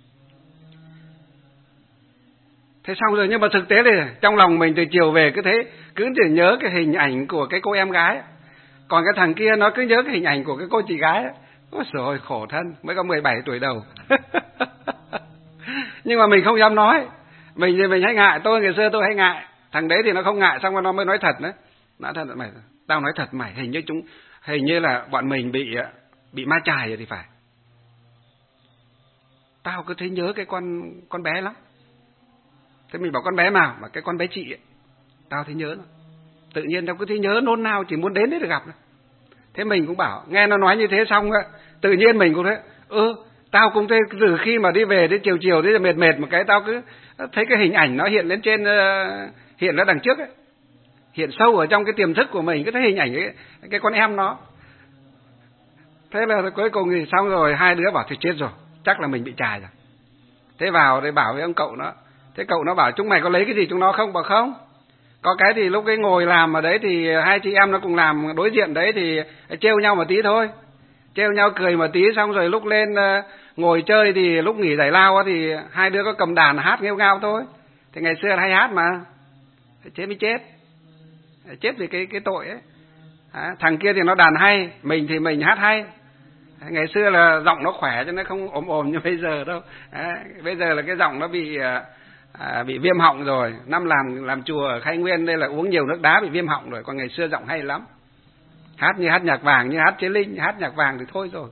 Thế xong rồi, nhưng mà thực tế thì trong lòng mình từ chiều về cứ chỉ nhớ cái hình ảnh của cái cô em gái. Còn cái thằng kia nó cứ nhớ cái hình ảnh của cái cô chị gái. Ôi trời, khổ thân, mới có 17 tuổi đầu. Nhưng mà mình không dám nói. Mình thì mình hay ngại, tôi ngày xưa tôi hay ngại. Thằng đấy thì nó không ngại, xong rồi nó mới nói thật đấy. Nói thật mày, tao nói thật mày, hình như là bọn mình bị ma chài rồi thì phải. tao cứ thấy nhớ cái con bé lắm. Thế mình bảo con bé nào? Mà cái con bé chị ấy, tao thấy nhớ nó. Tự nhiên tao cứ thấy nhớ nôn nao, chỉ muốn đến đấy để gặp nó. Thế mình cũng bảo, nghe nó nói như thế xong á, tự nhiên mình cũng thế, tao cũng thế, từ khi mà đi về đến chiều chiều thế là mệt một cái, tao cứ thấy cái hình ảnh nó hiện lên trên, hiện ra đằng trước ấy, hiện sâu ở trong cái tiềm thức của mình, cứ thấy hình ảnh cái con em nó. Thế là cuối cùng thì xong rồi, hai đứa bảo thì chết rồi, chắc là mình bị chài rồi. Thế vào để bảo với ông cậu nó, thế cậu nó bảo chúng mày có lấy cái gì chúng nó không? Bảo không. Có cái thì lúc cái ngồi làm ở đấy thì hai chị em nó cùng làm đối diện đấy thì trêu nhau một tí thôi, trêu nhau cười một tí, xong rồi lúc lên ngồi chơi thì lúc nghỉ giải lao thì hai đứa có cầm đàn hát nghêu ngao thôi. Thì ngày xưa hay hát mà, thế mới chết vì cái tội ấy. Thằng kia thì nó đàn hay, mình thì mình hát hay. Ngày xưa là giọng nó khỏe cho nó không ồm như bây giờ đâu. Bây giờ là cái giọng nó bị viêm họng rồi. Năm làm chùa ở Khai Nguyên đây là uống nhiều nước đá bị viêm họng rồi. Còn ngày xưa giọng hay lắm, hát như hát nhạc vàng, như hát Chế Linh. Hát nhạc vàng thì thôi rồi.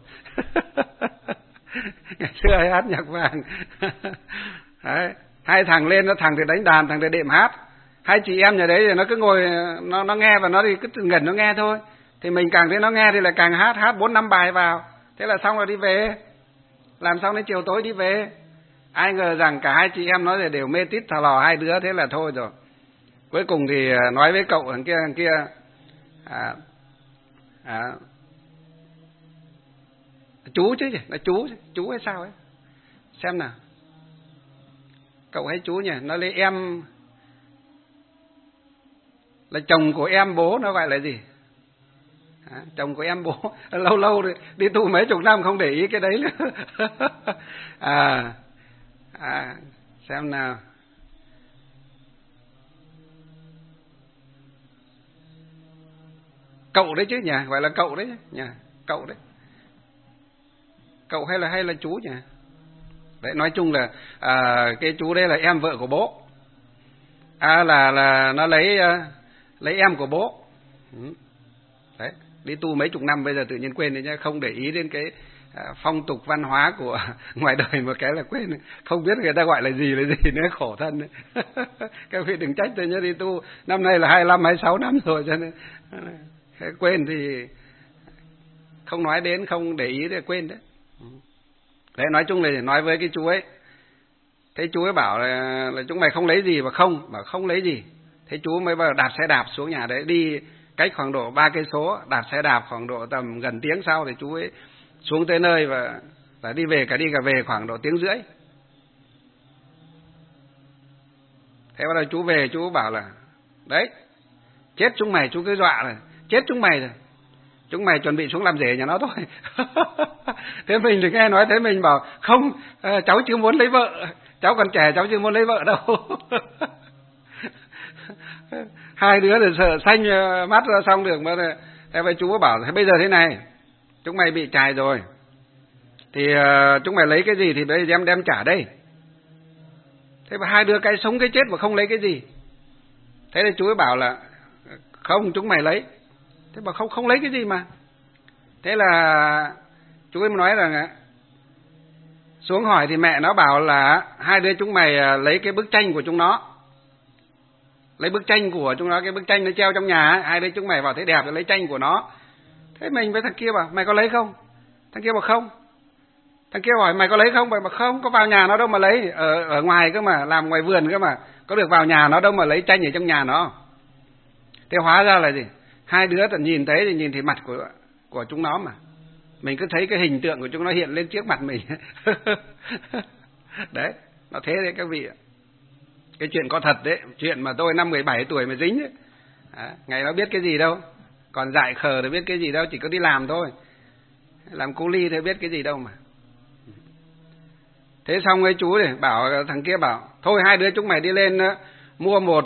Ngày xưa hay hát nhạc vàng. Đấy. Hai thằng lên, thằng thì đánh đàn, thằng thì đệm hát. Hai chị em nhà đấy thì nó cứ ngồi, nó nghe và nó thì cứ ngẩn nó nghe thôi. Thì mình càng thấy nó nghe thì là càng hát 4-5 bài vào. Thế là xong rồi đi về. Làm xong đến chiều tối đi về. Ai ngờ rằng cả hai chị em nó đều mê tít thò lò hai đứa, thế là thôi rồi. Cuối cùng thì nói với cậu thằng kia chú chứ, là chú hay sao ấy. Xem nào. Cậu hay chú nhỉ? Nó lấy em là chồng của em bố, nó gọi là gì? Chồng của em bố. Lâu đi tu mấy chục năm không để ý cái đấy nữa. Xem nào. Cậu đấy chứ nhỉ? Gọi là cậu đấy nhỉ? Cậu đấy. Cậu hay là chú nhỉ? Đấy, nói chung là cái chú đây là em vợ của bố. Là nó lấy em của bố. Đấy, đi tu mấy chục năm bây giờ tự nhiên quên đấy nhá, không để ý đến cái phong tục văn hóa của ngoài đời một cái là quên, không biết người ta gọi là gì nữa, khổ thân đấy. Các vị đừng trách tôi nhá, đi tu năm nay là 25, 26 năm rồi cho nên quên thì không nói đến, không để ý thì quên đấy. Đấy, nói chung là nói với cái chú ấy. Thế chú ấy bảo là chúng mày không lấy gì, và không lấy gì. Thế chú mới bảo đạp xe đạp xuống nhà đấy, đi cách khoảng độ 3 cây số, đạp xe đạp khoảng độ tầm gần tiếng sau thì chú ấy xuống tới nơi và đi cả về khoảng độ tiếng rưỡi. Thế bắt đầu chú về, chú bảo là đấy, chết chúng mày, chú cứ dọa rồi, chết chúng mày rồi, chúng mày chuẩn bị xuống làm rể nhà nó thôi. Thế mình thì nghe nói thế mình bảo không, cháu chưa muốn lấy vợ, cháu còn trẻ, cháu chưa muốn lấy vợ đâu. Hai đứa thì sợ xanh mắt ra xong được mà. Thế vậy chú bảo thế bây giờ thế này, chúng mày bị chài rồi thì chúng mày lấy cái gì thì bây giờ đem trả đây. Thế mà hai đứa cái sống cái chết mà không lấy cái gì. Thế thì chú ấy bảo là không, chúng mày lấy. Thế mà không lấy cái gì mà. Thế là chú ấy nói rằng xuống hỏi thì mẹ nó bảo là hai đứa chúng mày lấy cái bức tranh của chúng nó. Lấy bức tranh của chúng nó, cái bức tranh nó treo trong nhà ấy. Hai đứa chúng mày vào thấy đẹp thì lấy tranh của nó. Thế mình với thằng kia bảo mày có lấy không? Thằng kia bảo không. Thằng kia hỏi mày có lấy không? Mày bảo không, có vào nhà nó đâu mà lấy. Ở ngoài cơ mà, làm ngoài vườn cơ mà, có được vào nhà nó đâu mà lấy tranh ở trong nhà nó. Thế hóa ra là gì? Hai đứa tận nhìn thấy thì nhìn thấy mặt của chúng nó mà. Mình cứ thấy cái hình tượng của chúng nó hiện lên trước mặt mình. Đấy, nó thế đấy các vị ạ. Cái chuyện có thật đấy, chuyện mà tôi năm 17 tuổi mà dính ấy. Ngày đó biết cái gì đâu, còn dại khờ thì biết cái gì đâu, chỉ có đi làm thôi. Làm cu ly thì biết cái gì đâu mà. Thế xong ấy chú này bảo, thằng kia bảo thôi hai đứa chúng mày đi lên mua một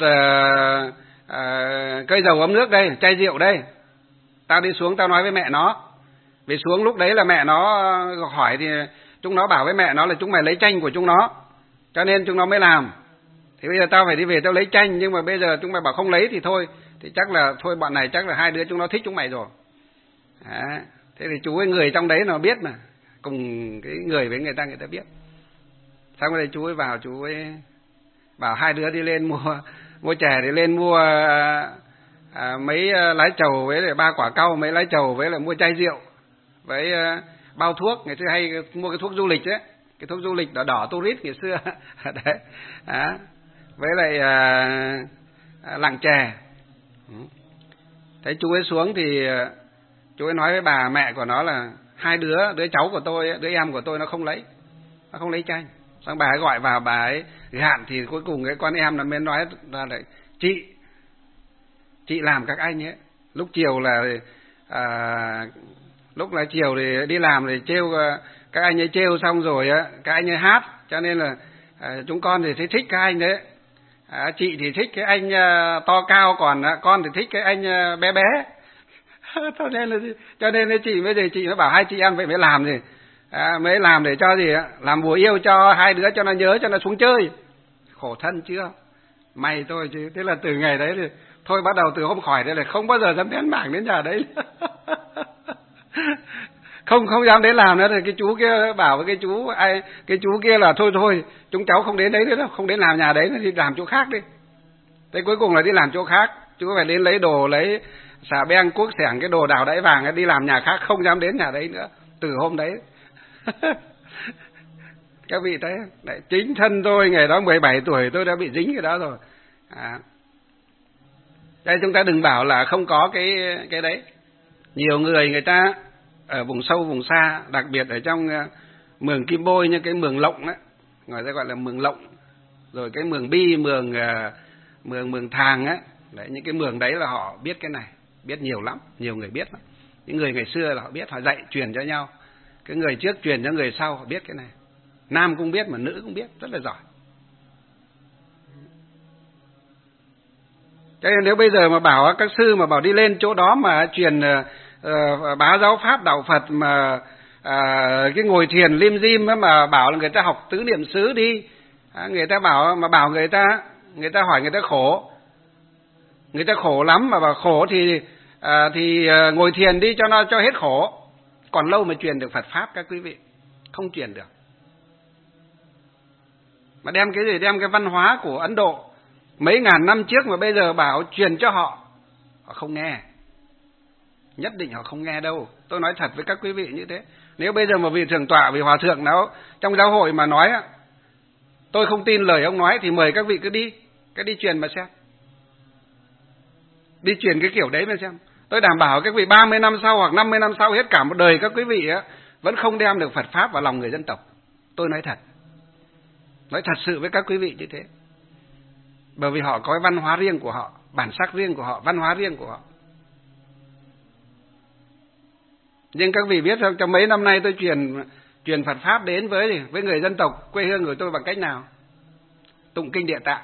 cây dầu ấm nước đây, chai rượu đây, tao đi xuống tao nói với mẹ nó. Vì xuống lúc đấy là mẹ nó hỏi thì chúng nó bảo với mẹ nó là chúng mày lấy tranh của chúng nó, cho nên chúng nó mới làm. Thì bây giờ tao phải đi về tao lấy tranh, nhưng mà bây giờ chúng mày bảo không lấy thì thôi, thì chắc là thôi bọn này chắc là hai đứa chúng nó thích chúng mày rồi. Thế thì chú ấy người trong đấy nó biết mà, cùng cái người với người ta biết. Xong rồi chú ấy vào, chú ấy bảo hai đứa đi lên mua chè, đi lên mua mấy lá trầu với lại 3 quả cau, mấy lá trầu với lại mua chai rượu với bao thuốc. Ngày xưa hay mua cái thuốc du lịch ấy, cái thuốc du lịch đỏ đỏ tourist ngày xưa đấy. Với lại lạng chè. Thấy chú ấy xuống thì chú ấy nói với bà mẹ của nó là hai đứa cháu của tôi, đứa em của tôi nó không lấy chanh. Xong bà ấy gọi vào, bà ấy gạn thì cuối cùng cái con em nó mới nói ra là chị làm các anh ấy. Lúc chiều là lúc là chiều thì đi làm thì trêu các anh ấy, trêu xong rồi á các anh ấy hát, cho nên là chúng con thì thấy thích các anh đấy. Chị thì thích cái anh to cao, còn con thì thích cái anh bé bé. cho nên là chị bây giờ chị mới bảo hai chị em vậy mới làm gì, mới làm để cho gì, làm bùa yêu cho hai đứa cho nó nhớ, cho nó xuống chơi. Khổ thân chưa, may tôi chứ. Thế là từ ngày đấy thì thôi, bắt đầu từ hôm khỏi đây là không bao giờ dám đến mảng đến nhà đấy. không dám đến làm nữa. Thì cái chú kia bảo với cái chú kia là thôi chúng cháu không đến đấy nữa đâu, không đến làm nhà đấy nữa, thì làm chỗ khác đi. Thế cuối cùng là đi làm chỗ khác, chú phải đến lấy đồ, lấy xà beng cuốc xẻng cái đồ đào đáy vàng, đi làm nhà khác, không dám đến nhà đấy nữa từ hôm đấy. Các vị thấy đấy, chính thân tôi ngày đó 17 tuổi tôi đã bị dính cái đó rồi. Đây chúng ta đừng bảo là không có cái đấy. Nhiều người ta ở vùng sâu vùng xa, đặc biệt ở trong mường Kim Bôi, như cái mường Lộng á, người ta gọi là mường Lộng, rồi cái mường Bi, mường Thàng á, đấy, những cái mường đấy là họ biết cái này, biết nhiều lắm, nhiều người biết lắm. Những người ngày xưa là họ biết, họ dạy truyền cho nhau. Cái người trước truyền cho người sau, họ biết cái này. Nam cũng biết mà nữ cũng biết, rất là giỏi. Cho nên nếu bây giờ mà bảo các sư mà bảo đi lên chỗ đó mà truyền bá giáo pháp đạo Phật mà cái ngồi thiền lim dim mà bảo là người ta học tứ niệm xứ đi, người ta bảo người ta hỏi người ta khổ, người ta khổ lắm mà bảo khổ thì ngồi thiền đi cho hết khổ. Còn lâu mà truyền được Phật pháp các quý vị, không truyền được. Mà đem cái gì, đem cái văn hóa của Ấn Độ mấy ngàn năm trước mà bây giờ bảo truyền cho họ không nghe. Nhất định họ không nghe đâu. Tôi nói thật với các quý vị như thế. Nếu bây giờ mà vị thượng tọa, vị hòa thượng nào trong giáo hội mà nói tôi không tin lời ông nói, thì mời các vị cứ đi truyền mà xem. Đi truyền cái kiểu đấy mà xem. Tôi đảm bảo các vị 30 năm sau hoặc 50 năm sau, hết cả một đời các quý vị vẫn không đem được Phật pháp vào lòng người dân tộc. Tôi nói thật. Nói thật sự với các quý vị như thế. Bởi vì họ có cái văn hóa riêng của họ, bản sắc riêng của họ, văn hóa riêng của họ. Nhưng các vị biết không, trong mấy năm nay tôi truyền Phật pháp đến với người dân tộc quê hương của tôi bằng cách nào? Tụng kinh Địa Tạng.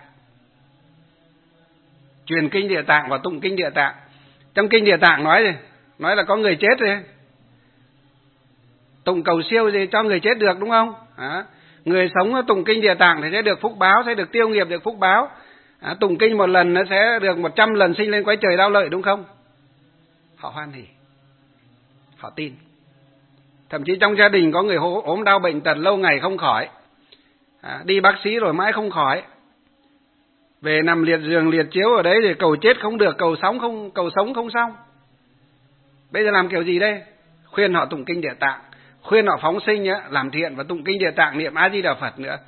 Truyền kinh Địa Tạng và tụng kinh Địa Tạng. Trong kinh Địa Tạng nói gì? Nói là có người chết rồi. Tụng cầu siêu gì cho người chết được, đúng không? Người sống tụng kinh Địa Tạng thì sẽ được phúc báo, sẽ được tiêu nghiệp, được phúc báo. Tụng kinh một lần nó sẽ được 100 lần sinh lên cõi trời đau lợi, đúng không? Họ hoan hỉ, họ tin. Thậm chí trong gia đình có người ốm đau bệnh tật lâu ngày không khỏi, đi bác sĩ rồi mãi không khỏi, về nằm liệt giường liệt chiếu ở đấy thì cầu chết không được, cầu sống không xong. Bây giờ làm kiểu gì đây? Khuyên họ tụng kinh Địa Tạng, khuyên họ phóng sinh làm thiện và tụng kinh Địa Tạng, niệm A Di Đà Phật nữa.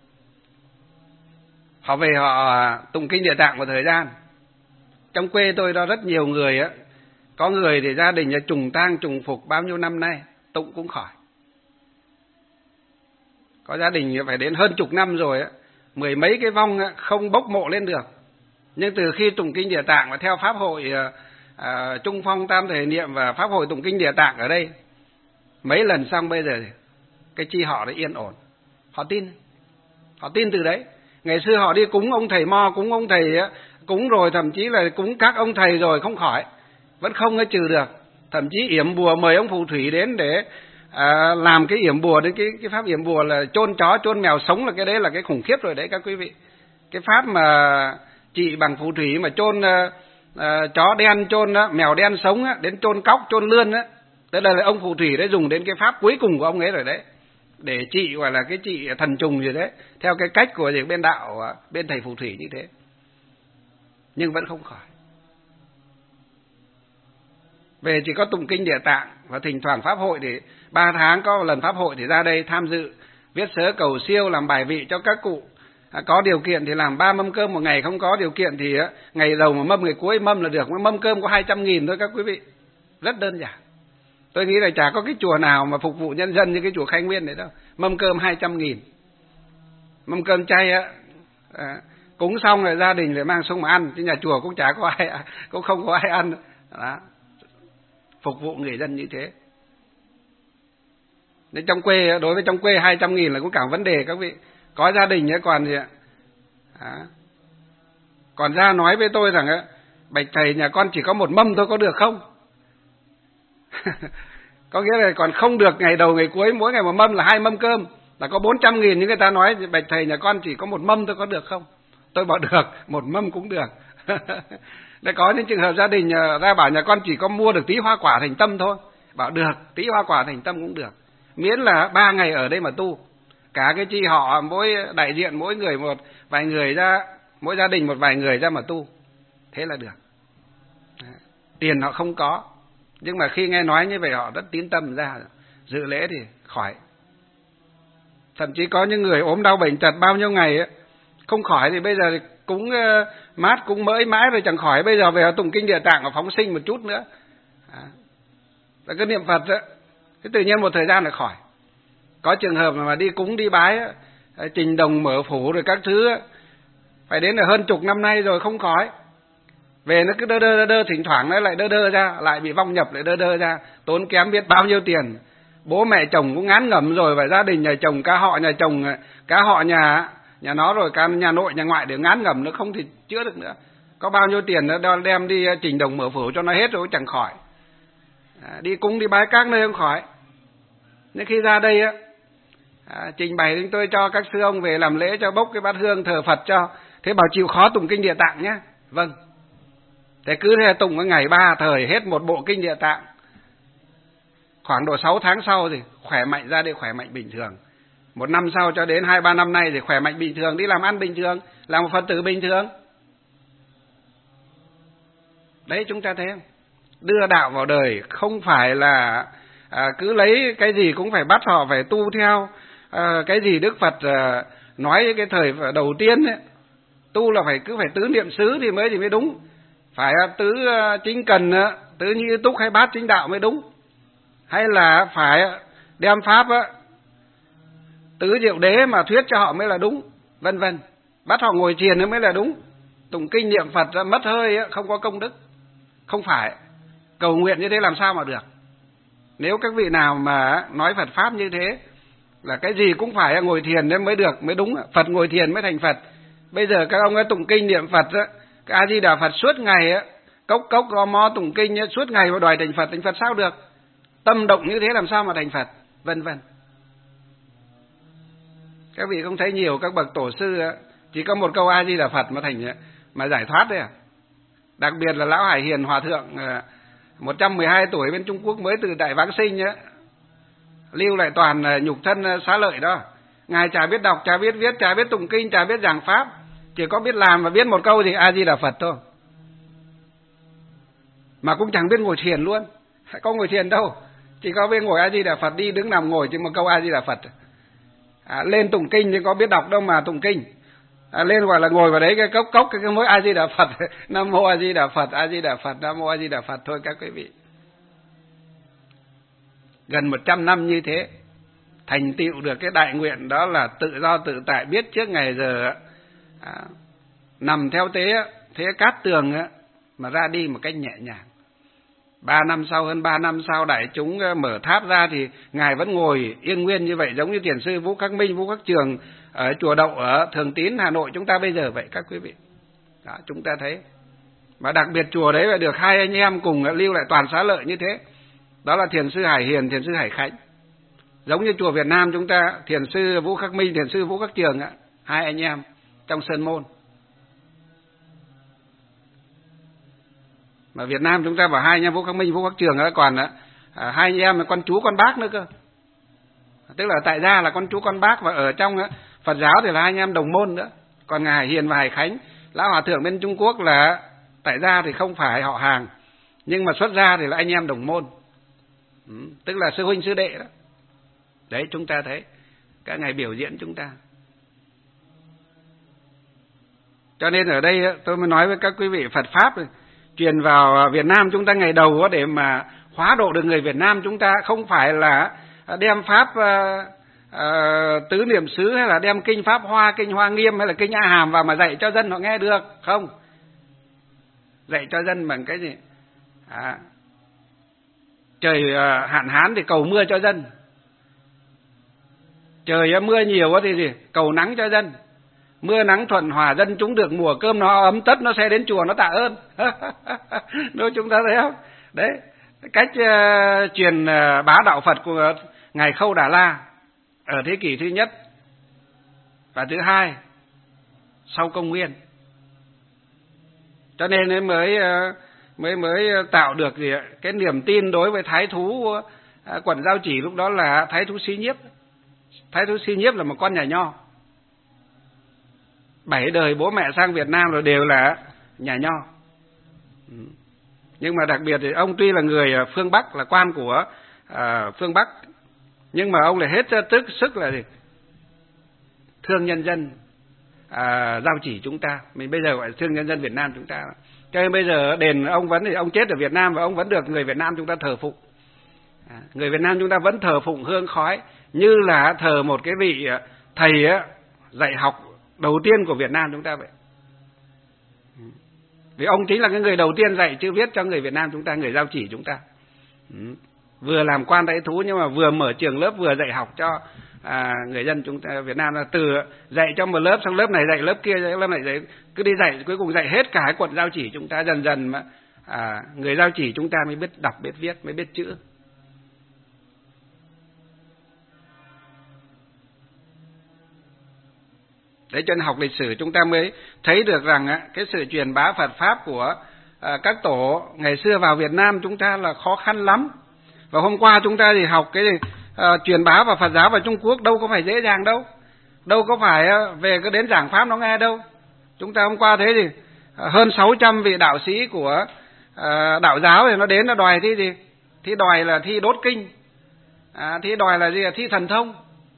Họ về họ tụng kinh Địa Tạng một thời gian. Trong quê tôi đó rất nhiều người có người thì gia đình trùng tang trùng phục bao nhiêu năm nay tụng cũng khỏi. Có gia đình phải đến hơn chục năm rồi mười mấy cái vong không bốc mộ lên được. Nhưng từ khi tụng kinh Địa Tạng và theo pháp hội Trung Phong Tam Thể Niệm và pháp hội tụng kinh Địa Tạng ở đây, mấy lần xong bây giờ cái chi họ đã yên ổn. Họ tin từ đấy. Ngày xưa họ đi cúng ông thầy Mo, cúng ông thầy, cúng rồi thậm chí là cúng các ông thầy rồi không khỏi, vẫn không trừ được. Thậm chí yểm bùa mời ông phù thủy đến để làm cái yểm bùa, đến cái pháp yểm bùa là chôn chó chôn mèo sống, là cái đấy là cái khủng khiếp rồi đấy các quý vị. Cái pháp mà trị bằng phù thủy mà chôn chó đen, chôn mèo đen sống đến chôn cóc chôn lươn đó, tức là ông phù thủy đấy dùng đến cái pháp cuối cùng của ông ấy rồi đấy. để trị, gọi là cái trị thần trùng gì đấy, theo cái cách của bên đạo, bên thầy phù thủy như thế, nhưng vẫn không khỏi. Về chỉ có tụng kinh Địa Tạng và thỉnh thoảng pháp hội, thì 3 tháng có một lần pháp hội thì ra đây tham dự, viết sớ cầu siêu, làm bài vị cho các cụ. Có điều kiện thì làm 3 mâm cơm một ngày, không có điều kiện thì ngày đầu mà mâm, ngày cuối mâm là được. Mâm cơm có 200.000 thôi các quý vị, rất đơn giản. Tôi nghĩ là chả có cái chùa nào mà phục vụ nhân dân như cái chùa Khai Nguyên đấy đâu. Mâm cơm 200.000, mâm cơm chay cúng xong rồi gia đình lại mang xuống mà ăn, chứ nhà chùa cũng chả có ai, cũng không có ai ăn đó. Phục vụ người dân như thế. Nên trong quê, đối với trong quê 200.000 là cũng cả vấn đề các vị. Có gia đình còn gì ạ? Còn ra nói với tôi rằng bạch thầy, nhà con chỉ có một mâm thôi, có được không? Có nghĩa là còn không được ngày đầu ngày cuối, mỗi ngày một mâm là 2 mâm cơm, là có 400.000, nhưng người ta nói bạch thầy, nhà con chỉ có một mâm thôi, có được không? Tôi bảo được, một mâm cũng được. Để có những trường hợp gia đình ra bảo nhà con chỉ có mua được tí hoa quả thành tâm thôi, bảo được, tí hoa quả thành tâm cũng được, miễn là 3 ngày ở đây mà tu. Cả cái chi họ, mỗi đại diện mỗi người một vài người ra, mỗi gia đình một vài người ra mà tu, thế là được. Tiền họ không có, nhưng mà khi nghe nói như vậy họ rất tín tâm ra dự lễ thì khỏi. Thậm chí có những người ốm đau bệnh tật bao nhiêu ngày không khỏi, thì bây giờ thì cúng mát cúng mỡi mãi rồi chẳng khỏi, bây giờ về họ tụng kinh Địa Tạng và phóng sinh một chút nữa, là cái niệm Phật đó, thế tự nhiên một thời gian là khỏi. Có trường hợp mà đi cúng đi bái trình đồng mở phủ rồi các thứ phải đến là hơn chục năm nay rồi không khỏi. Về nó cứ đơ, thỉnh thoảng nó lại đơ ra, lại bị vong nhập, lại đơ ra, tốn kém biết bao nhiêu tiền. Bố mẹ chồng cũng ngán ngẩm rồi, và gia đình nhà chồng, cả họ nhà chồng, cả họ nhà nó rồi, cả nhà nội nhà ngoại đều ngán ngẩm, nó không thì chữa được nữa. Có bao nhiêu tiền nó đem đi trình đồng mở phủ cho nó hết rồi chẳng khỏi. Đi cúng đi bái các nơi không khỏi. Nên khi ra đây trình bày chúng tôi cho các sư ông về làm lễ, cho bốc cái bát hương thờ Phật cho. Thế bảo chịu khó tụng kinh Địa Tạng nhé. Vâng. Thế cứ thế tụng cái ngày 3 thời hết một bộ kinh Địa Tạng. Khoảng độ 6 tháng sau thì khỏe mạnh, ra đây khỏe mạnh bình thường. 1 năm sau cho đến 2-3 năm nay thì khỏe mạnh bình thường, đi làm ăn bình thường, làm một Phật tử bình thường. Đấy, chúng ta thấy không? Đưa đạo vào đời không phải là cứ lấy cái gì cũng phải bắt họ phải tu theo cái gì Đức Phật nói cái thời đầu tiên ấy. Tu là cứ phải tứ niệm xứ thì mới đúng, phải tứ chính cần, tứ như túc hay bát chính đạo mới đúng, hay là phải đem pháp tứ diệu đế mà thuyết cho họ mới là đúng, vân vân, bắt họ ngồi thiền mới là đúng. Tụng kinh niệm Phật mất hơi không có công đức, không phải. Cầu nguyện như thế làm sao mà được? Nếu các vị nào mà nói Phật pháp như thế là cái gì cũng phải ngồi thiền nên mới được, mới đúng. Phật ngồi thiền mới thành Phật. Bây giờ các ông tụng kinh niệm Phật cái A Di Đà Phật suốt ngày cốc gò mò tụng kinh suốt ngày mà đòi thành Phật sao được? Tâm động như thế làm sao mà thành Phật, vân vân. Các vị không thấy nhiều các bậc tổ sư chỉ có một câu A Di Đà Phật mà giải thoát đấy à? Đặc biệt là lão Hải Hiền Hòa thượng 112 tuổi bên Trung Quốc mới từ Đại Vãng Sinh lưu lại toàn nhục thân xá lợi đó. Ngài chả biết đọc, chả biết viết, chả biết tụng kinh, chả biết giảng pháp, chỉ có biết làm và biết một câu thì A Di Đà Phật thôi. Mà cũng chẳng biết ngồi thiền luôn, có ngồi thiền đâu, chỉ có biết ngồi A Di Đà Phật, đi đứng nằm ngồi chỉ một câu A Di Đà Phật. Lên tụng kinh thì có biết đọc đâu mà tụng kinh. Lên gọi là ngồi vào đấy cái cốc cái mỗi A Di Đà Phật, Nam mô A Di Đà Phật, A Di Đà Phật, Nam mô A Di Đà Phật thôi các quý vị. Gần 100 năm như thế, thành tựu được cái đại nguyện đó là tự do tự tại, biết trước ngày giờ nằm theo thế cát tường mà ra đi một cách nhẹ nhàng. 3 năm sau, hơn 3 năm sau đại chúng mở tháp ra thì Ngài vẫn ngồi yên nguyên như vậy, giống như Thiền sư Vũ Khắc Minh, Vũ Khắc Trường ở chùa Đậu ở Thường Tín, Hà Nội chúng ta bây giờ vậy các quý vị. Đó, chúng ta thấy. Mà đặc biệt chùa đấy là được 2 anh em cùng lưu lại toàn xá lợi như thế. Đó là Thiền sư Hải Hiền, Thiền sư Hải Khánh. Giống như chùa Việt Nam chúng ta, Thiền sư Vũ Khắc Minh, Thiền sư Vũ Khắc Trường 2 anh em trong Sơn Môn. Mà Việt Nam chúng ta bảo 2 anh em Vũ Khắc Minh, Vũ Khắc Trường còn 2 anh em là con chú con bác nữa cơ. Tức là tại gia là con chú con bác, và ở trong Phật giáo thì là hai anh em đồng môn nữa. Còn ngài Hải Hiền và Hải Khánh, lão hòa thượng bên Trung Quốc là tại gia thì không phải họ hàng, nhưng mà xuất gia thì là anh em đồng môn, tức là sư huynh sư đệ đó. Đấy, chúng ta thấy các ngài biểu diễn chúng ta. Cho nên ở đây tôi mới nói với các quý vị, Phật Pháp truyền vào Việt Nam chúng ta ngày đầu để mà hóa độ được người Việt Nam chúng ta, không phải là đem Pháp tứ niệm xứ, hay là đem kinh Pháp Hoa, kinh Hoa Nghiêm hay là kinh A Hàm vào mà dạy cho dân họ nghe được. Không. Dạy cho dân bằng cái gì? Trời hạn hán thì cầu mưa cho dân. Trời mưa nhiều thì gì? Cầu nắng cho dân. Mưa nắng thuận hòa, dân chúng được mùa cơm nó ấm tất, nó sẽ đến chùa nó tạ ơn. Đâu chúng ta thấy không? Đấy, cách truyền bá đạo Phật của ngài Khâu Đà La ở thế kỷ thứ nhất và thứ hai sau công nguyên. Cho nên mới tạo được gì cái niềm tin đối với thái thú quận Giao Chỉ lúc đó là thái thú Xí Nhiếp. Thái thú Xí Nhiếp là một con nhà nho. 7 đời bố mẹ sang Việt Nam rồi đều là nhà nho. Nhưng mà đặc biệt thì ông tuy là người phương Bắc, là quan của phương Bắc, nhưng mà ông lại hết sức là gì? Thương nhân dân Giao Chỉ chúng ta. Mình bây giờ gọi là thương nhân dân Việt Nam chúng ta. Cho nên bây giờ đền ông vẫn, thì ông chết ở Việt Nam và ông vẫn được người Việt Nam chúng ta thờ phụng. Người Việt Nam chúng ta vẫn thờ phụng hương khói như là thờ một cái vị thầy dạy học đầu tiên của Việt Nam chúng ta vậy. Vì ông chính là cái người đầu tiên dạy chữ viết cho người Việt Nam chúng ta, người Giao Chỉ chúng ta. Vừa làm quan đại thú nhưng mà vừa mở trường lớp, vừa dạy học cho người dân chúng ta Việt Nam, là từ dạy cho một lớp, xong lớp này dạy lớp kia, lớp này dạy, cứ đi dạy, cuối cùng dạy hết cả cái quận Giao Chỉ chúng ta. Dần dần mà người Giao Chỉ chúng ta mới biết đọc, biết viết, mới biết chữ. Đấy, cho nên học lịch sử chúng ta mới thấy được rằng cái sự truyền bá Phật Pháp của các tổ ngày xưa vào Việt Nam chúng ta là khó khăn lắm. Và hôm qua chúng ta thì học cái truyền bá vào Phật giáo vào Trung Quốc đâu có phải dễ dàng đâu. Đâu có phải về cứ đến giảng Pháp nó nghe đâu. Chúng ta hôm qua thế thì hơn 600 vị đạo sĩ của đạo giáo thì nó đến, nó đòi thi gì? Thi đòi là thi đốt kinh. Thi đòi là gì? Thi thần thông.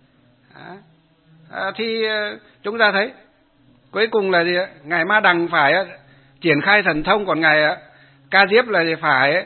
Thì chúng ta thấy cuối cùng là gì? Ngài Ma Đằng phải triển khai thần thông, còn ngài Ca Diếp là gì? Phải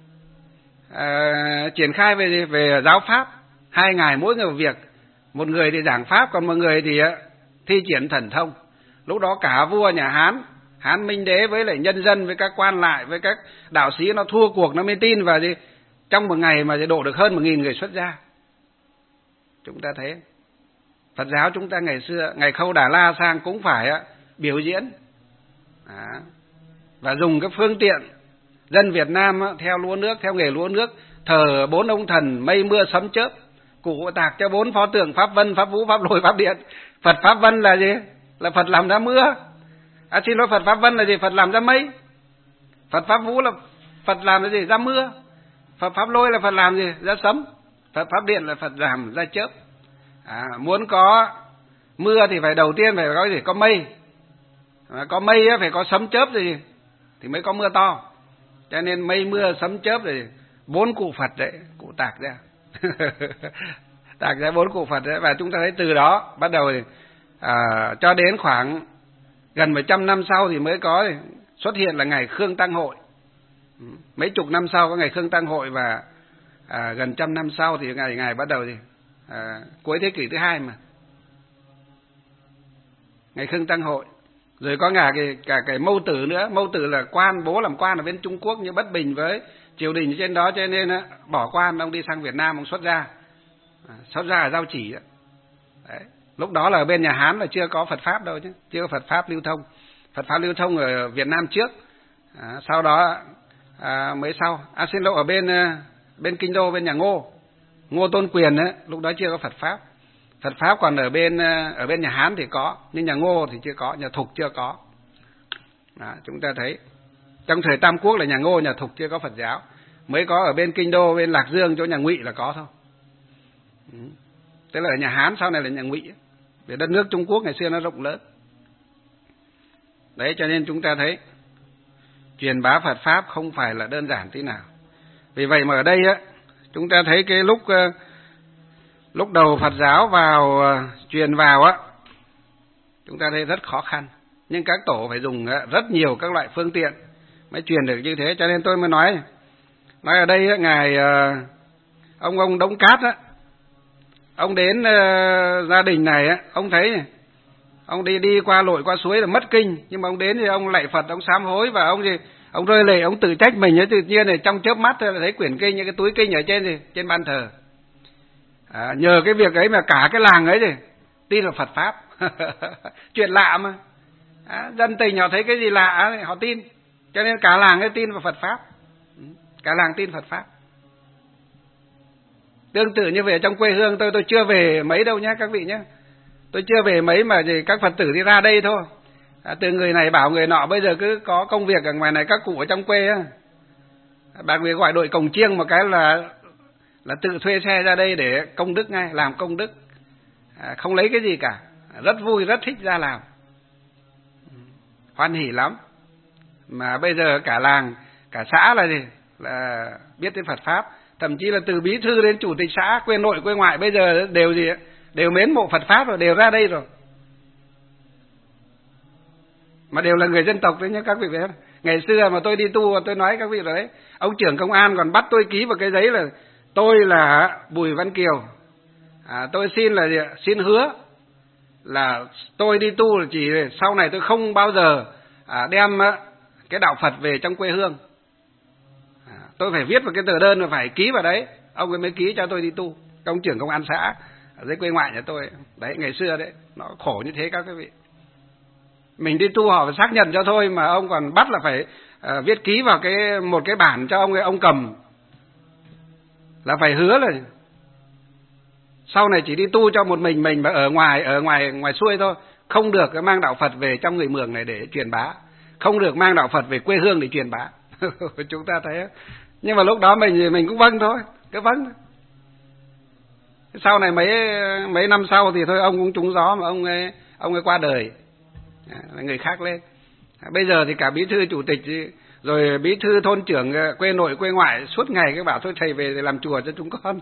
triển khai về gì? Về giáo pháp. Hai ngài mỗi người một việc, một người thì giảng pháp, còn một người thì thi triển thần thông. Lúc đó cả vua nhà Hán, Hán Minh Đế với lại nhân dân, với các quan lại, với các đạo sĩ nó thua cuộc, nó mới tin, và gì trong một ngày mà độ được hơn 1.000 người xuất gia. Chúng ta thấy Phật giáo chúng ta ngày xưa, ngày Khâu Đà La sang cũng phải biểu diễn và dùng cái phương tiện dân Việt Nam theo lúa nước, theo nghề lúa nước, thờ 4 ông thần mây mưa sấm chớp, cụ tạc cho 4 pho tượng Pháp Vân, Pháp Vũ, Pháp Lôi, Pháp Điện. Phật Pháp Vân là gì? Là Phật làm ra mưa. Xin lỗi, Phật Pháp Vân là gì? Phật làm ra mây. Phật Pháp Vũ là Phật làm ra gì? Ra mưa. Phật Pháp Lôi là Phật làm gì? Ra sấm. Phật Pháp Điện là Phật làm ra chớp. Muốn có mưa thì phải đầu tiên phải có gì? Có mây. Có mây phải có sấm chớp gì thì mới có mưa to. Cho nên mây mưa sấm chớp thì 4 cụ Phật đấy, cụ tạc ra. Tạc ra 4 cụ Phật đấy. Và chúng ta thấy từ đó bắt đầu thì, cho đến khoảng gần 100 năm sau thì mới có xuất hiện là ngày Khương Tăng Hội. Mấy chục năm sau có ngày Khương Tăng Hội, và gần 100 năm sau thì ngày bắt đầu thì cuối thế kỷ thứ 2 mà ngày Khương Tăng Hội. Rồi có cả cái Mâu Tử nữa. Mâu Tử là quan, bố làm quan ở bên Trung Quốc nhưng bất bình với triều đình trên đó, cho nên bỏ quan, ông đi sang Việt Nam, ông xuất gia ở Giao Chỉ đó. Đấy. Lúc đó là ở bên nhà Hán là chưa có Phật Pháp đâu chứ, chưa có Phật Pháp lưu thông. Phật Pháp lưu thông ở Việt Nam trước, sau đó mới sau. Xin lỗi, ở bên Kinh Đô, bên nhà Ngô Tôn Quyền ấy, lúc đó chưa có Phật Pháp. Phật Pháp còn ở bên nhà Hán thì có, nhưng nhà Ngô thì chưa có, nhà Thục chưa có. Đó, chúng ta thấy trong thời Tam Quốc là nhà Ngô, nhà Thục chưa có Phật giáo, mới có ở bên Kinh Đô, bên Lạc Dương chỗ nhà Ngụy là có thôi. tức là ở nhà Hán, sau này là nhà Ngụy. Vì đất nước Trung Quốc ngày xưa nó rộng lớn. Đấy, cho nên chúng ta thấy truyền bá Phật Pháp không phải là đơn giản tí nào. Vì vậy mà ở đây á, chúng ta thấy cái lúc đầu Phật giáo vào truyền vào á, chúng ta thấy rất khó khăn. Nhưng các tổ phải dùng rất nhiều các loại phương tiện mới truyền được như thế. Cho nên tôi mới nói ở đây á, ngài ông Đống Cát á, ông đến gia đình này á, ông thấy ông đi qua lội qua suối là mất kinh, nhưng mà ông đến thì ông lạy Phật, ông sám hối và ông rơi lệ, ông tự trách mình ấy, tự nhiên này trong chớp mắt thấy quyển kinh, những cái túi kinh ở trên ban thờ. Nhờ cái việc ấy mà cả cái làng ấy thì tin vào Phật Pháp. Chuyện lạ mà. Dân tình họ thấy cái gì lạ thì họ tin, cho nên cả làng ấy tin vào Phật Pháp. Cả làng tin Phật Pháp. Tương tự như về trong quê hương tôi chưa về mấy đâu nhé các vị nhé. Tôi chưa về mấy mà các Phật tử đi ra đây thôi. Từ người này bảo người nọ, bây giờ cứ có công việc ở ngoài này, các cụ ở trong quê á, bạn người gọi đội cồng chiêng một cái là tự thuê xe ra đây để công đức ngay, làm công đức, không lấy cái gì cả, rất vui, rất thích ra làm, hoan hỉ lắm. Mà bây giờ cả làng, cả xã là biết đến Phật Pháp, thậm chí là từ bí thư đến chủ tịch xã, quê nội quê ngoại bây giờ đều mến mộ Phật Pháp rồi, đều ra đây rồi. Mà đều là người dân tộc đấy nhé các vị biết. Ngày xưa mà tôi đi tu, tôi nói các vị rồi đấy, ông trưởng công an còn bắt tôi ký vào cái giấy là tôi là Bùi Văn Kiều, tôi xin hứa là tôi đi tu là chỉ sau này tôi không bao giờ đem cái đạo Phật về trong quê hương. Tôi phải viết vào cái tờ đơn và phải ký vào đấy, ông ấy mới ký cho tôi đi tu. Ông trưởng công an xã ở dưới quê ngoại nhà tôi đấy, ngày xưa đấy, nó khổ như thế các quý vị. Mình đi tu họ phải xác nhận cho thôi, mà ông còn bắt là phải viết ký vào một cái bản cho ông cầm, là phải hứa là sau này chỉ đi tu cho một mình mà ở ngoài xuôi thôi, không được mang đạo Phật về trong người Mường này để truyền bá, không được mang đạo Phật về quê hương để truyền bá. Chúng ta thấy, nhưng mà lúc đó mình cũng vâng thôi, cứ vâng thôi. Sau này mấy năm sau thì thôi, ông cũng trúng gió mà ông ấy qua đời, người khác lên. Bây giờ thì cả bí thư chủ tịch rồi bí thư thôn trưởng quê nội quê ngoại suốt ngày các bảo thôi thầy về để làm chùa cho chúng con.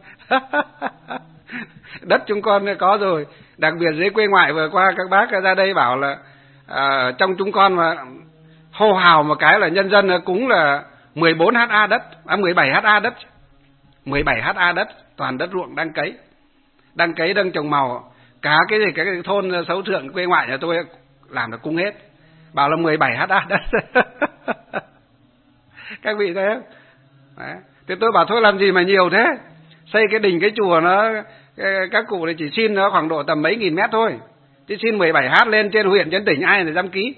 Đất chúng con có rồi, đặc biệt dưới quê ngoại vừa qua các bác ra đây bảo là trong chúng con mà hô hào một cái là nhân dân cúng là 14 ha đất, 17 ha đất, 17 ha đất, toàn đất ruộng đang cấy đang trồng màu, cả cái thôn Xấu Thượng quê ngoại nhà tôi làm được cúng hết, bảo là 17 ha đất. Các vị thấy không? Đấy. Thì tôi bảo thôi làm gì mà nhiều thế, xây cái đình cái chùa nó các cụ thì chỉ xin nó khoảng độ tầm mấy nghìn mét thôi, chứ xin 17 ha lên trên huyện trên tỉnh ai để dám ký.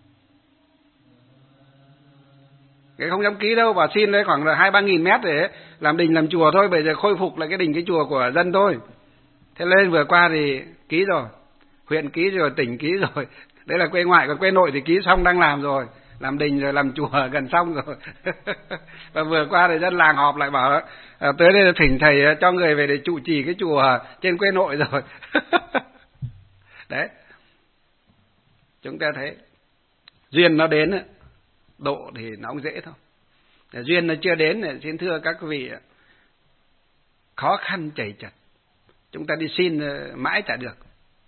Cái không dám ký đâu, bảo xin đấy khoảng là 2-3 nghìn mét để làm đình làm chùa thôi, bây giờ khôi phục lại cái đình cái chùa của dân thôi. Thế lên vừa qua thì ký rồi, huyện ký rồi, tỉnh ký rồi, đấy là quê ngoại, còn quê nội thì ký xong đang làm rồi, làm đình rồi làm chùa gần xong rồi. Và vừa qua thì dân làng họp lại bảo tới đây là thỉnh thầy cho người về để trụ trì cái chùa trên quê nội rồi. Đấy, chúng ta thấy duyên nó đến, độ thì nó cũng dễ thôi. Duyên nó chưa đến, xin thưa các vị, khó khăn chầy chật, chúng ta đi xin mãi chả được,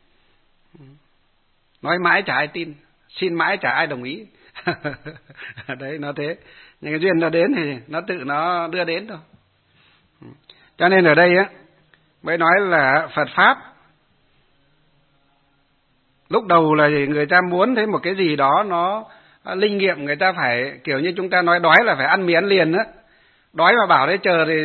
nói mãi chả ai tin, xin mãi chả ai đồng ý. Đấy, nó thế. Nhưng cái duyên nó đến thì nó tự nó đưa đến thôi. Cho nên ở đây mới nói là Phật Pháp lúc đầu là người ta muốn thấy một cái gì đó nó linh nghiệm, người ta phải kiểu như chúng ta nói đói là phải ăn mì ăn liền á. Đói mà bảo đấy chờ thì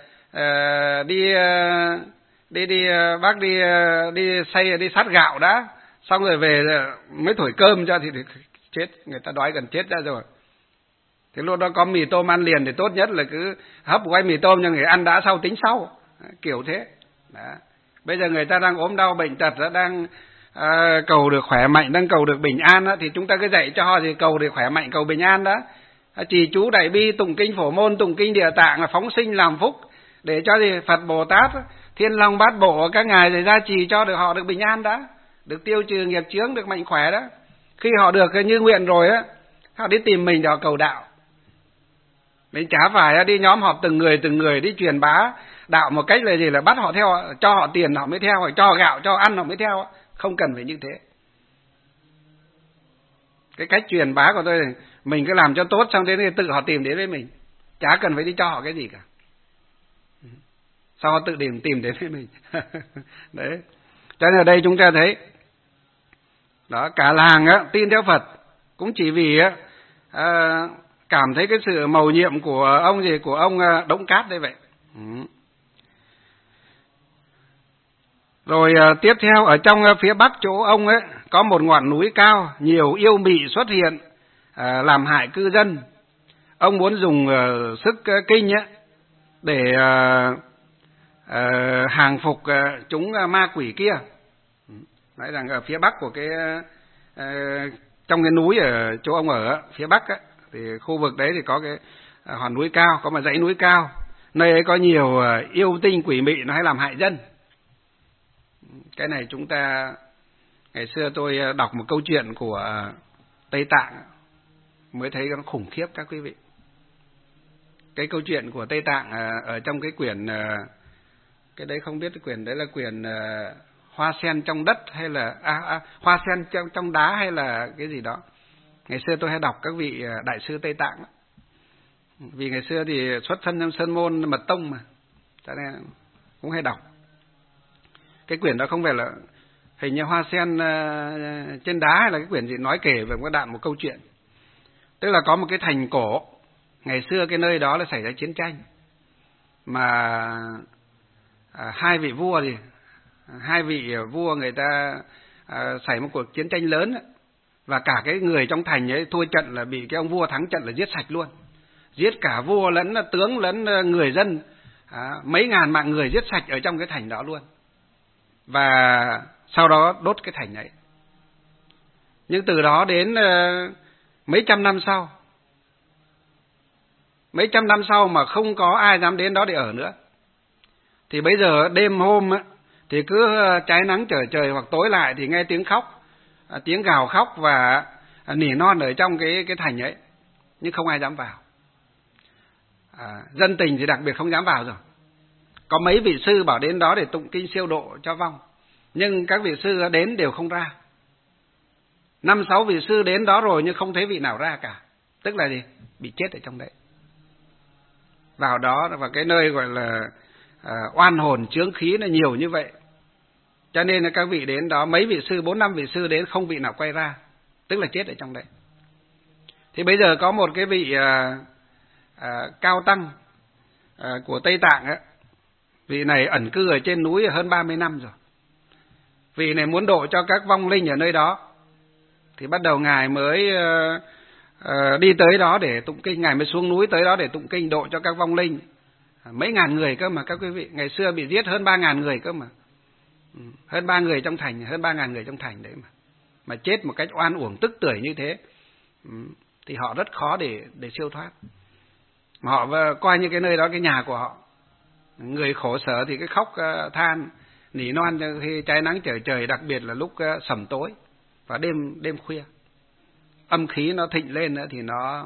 đi bác đi xay đi sát gạo đã, xong rồi về mới thổi cơm cho thì chết, người ta đói gần chết ra rồi. Thì lúc đó có mì tôm ăn liền thì tốt nhất là cứ hấp quay mì tôm cho người ăn đã, sau tính sau, kiểu thế. Đó. Bây giờ người ta đang ốm đau bệnh tật, đang cầu được khỏe mạnh, đang cầu được bình an đó, thì chúng ta cứ dạy cho họ thì cầu được khỏe mạnh, cầu bình an đó. Trì chú đại bi, tụng kinh Phổ Môn, tụng kinh Địa Tạng là phóng sinh làm phúc, để cho gì Phật Bồ Tát Thiên Long Bát Bộ các ngài để gia trì cho được họ được bình an đã, được tiêu trừ nghiệp chướng, được mạnh khỏe đó. Khi họ được như nguyện rồi á, họ đi tìm mình để họ cầu đạo. Mình chả phải đi nhóm họp từng người đi truyền bá đạo một cách là gì là bắt họ theo, cho họ tiền họ mới theo, hoặc cho họ gạo cho họ ăn họ mới theo. Không cần phải như thế. Cái cách truyền bá của tôi là mình cứ làm cho tốt, xong đến thì tự họ tìm đến với mình, chả cần phải đi cho họ cái gì cả, sau họ tự tìm đến với mình. Đấy, cho nên ở đây chúng ta thấy đó, cả làng á, tin theo Phật cũng chỉ vì cảm thấy cái sự mầu nhiệm của ông Đống Cát đây vậy. Rồi tiếp theo ở trong phía bắc chỗ ông ấy có một ngọn núi cao, nhiều yêu mị xuất hiện làm hại cư dân. Ông muốn dùng sức kinh ấy để hàng phục chúng ma quỷ kia. Nói rằng ở phía bắc của cái trong cái núi ở chỗ ông ở phía bắc ấy, thì khu vực đấy thì có cái hòn núi cao, có một dãy núi cao, nơi ấy có nhiều yêu tinh quỷ mị nó hay làm hại dân. Cái này chúng ta ngày xưa tôi đọc một câu chuyện của Tây Tạng mới thấy nó khủng khiếp các quý vị. Cái câu chuyện của Tây Tạng ở trong cái quyển, cái đấy không biết cái quyển đấy là quyển Hoa sen trong đất hay là Hoa sen trong đá hay là cái gì đó. Ngày xưa tôi hay đọc các vị đại sư Tây Tạng đó. Vì ngày xưa thì xuất thân trong sơn môn mật tông mà, cho nên cũng hay đọc. Cái quyển đó không phải là hình như Hoa sen trên đá hay là cái quyển gì nói kể về một câu chuyện. Tức là có một cái thành cổ, ngày xưa cái nơi đó là xảy ra chiến tranh, mà hai vị vua người ta xảy một cuộc chiến tranh lớn, và cả cái người trong thành ấy thua trận là bị cái ông vua thắng trận là giết sạch luôn, giết cả vua lẫn tướng lẫn người dân, mấy ngàn mạng người giết sạch ở trong cái thành đó luôn, và sau đó đốt cái thành ấy. Nhưng từ đó đến mấy trăm năm sau mà không có ai dám đến đó để ở nữa. Thì bây giờ đêm hôm thì cứ trái nắng trở trời hoặc tối lại thì nghe tiếng khóc, tiếng gào khóc và nỉ non ở trong cái thành ấy, nhưng không ai dám vào. Dân tình thì đặc biệt không dám vào rồi. Có mấy vị sư bảo đến đó để tụng kinh siêu độ cho vong, nhưng các vị sư đến đều không ra. 5-6 vị sư đến đó rồi nhưng không thấy vị nào ra cả. Tức là gì? Bị chết ở trong đấy. Vào đó và cái nơi gọi là oan hồn chướng khí nó nhiều như vậy, cho nên là các vị đến đó, mấy vị sư, 4-5 vị sư đến không vị nào quay ra, tức là chết ở trong đấy. Thì bây giờ có một cái vị cao tăng của Tây Tạng ấy, vị này ẩn cư ở trên núi hơn 30 năm rồi. Vị này muốn độ cho các vong linh ở nơi đó, thì bắt đầu ngài mới đi tới đó để tụng kinh, ngài mới xuống núi tới đó để tụng kinh độ cho các vong linh. Mấy ngàn người cơ mà các quý vị, ngày xưa bị giết hơn 3.000 người cơ mà. Hơn 3 người trong thành, hơn 3.000 người trong thành đấy mà chết một cách oan uổng tức tưởi như thế, thì họ rất khó để siêu thoát. Mà họ coi như cái nơi đó cái nhà của họ. Người khổ sở thì cái khóc than nỉ non khi trái nắng trở trời, đặc biệt là lúc sẩm tối và đêm khuya, âm khí nó thịnh lên nữa thì nó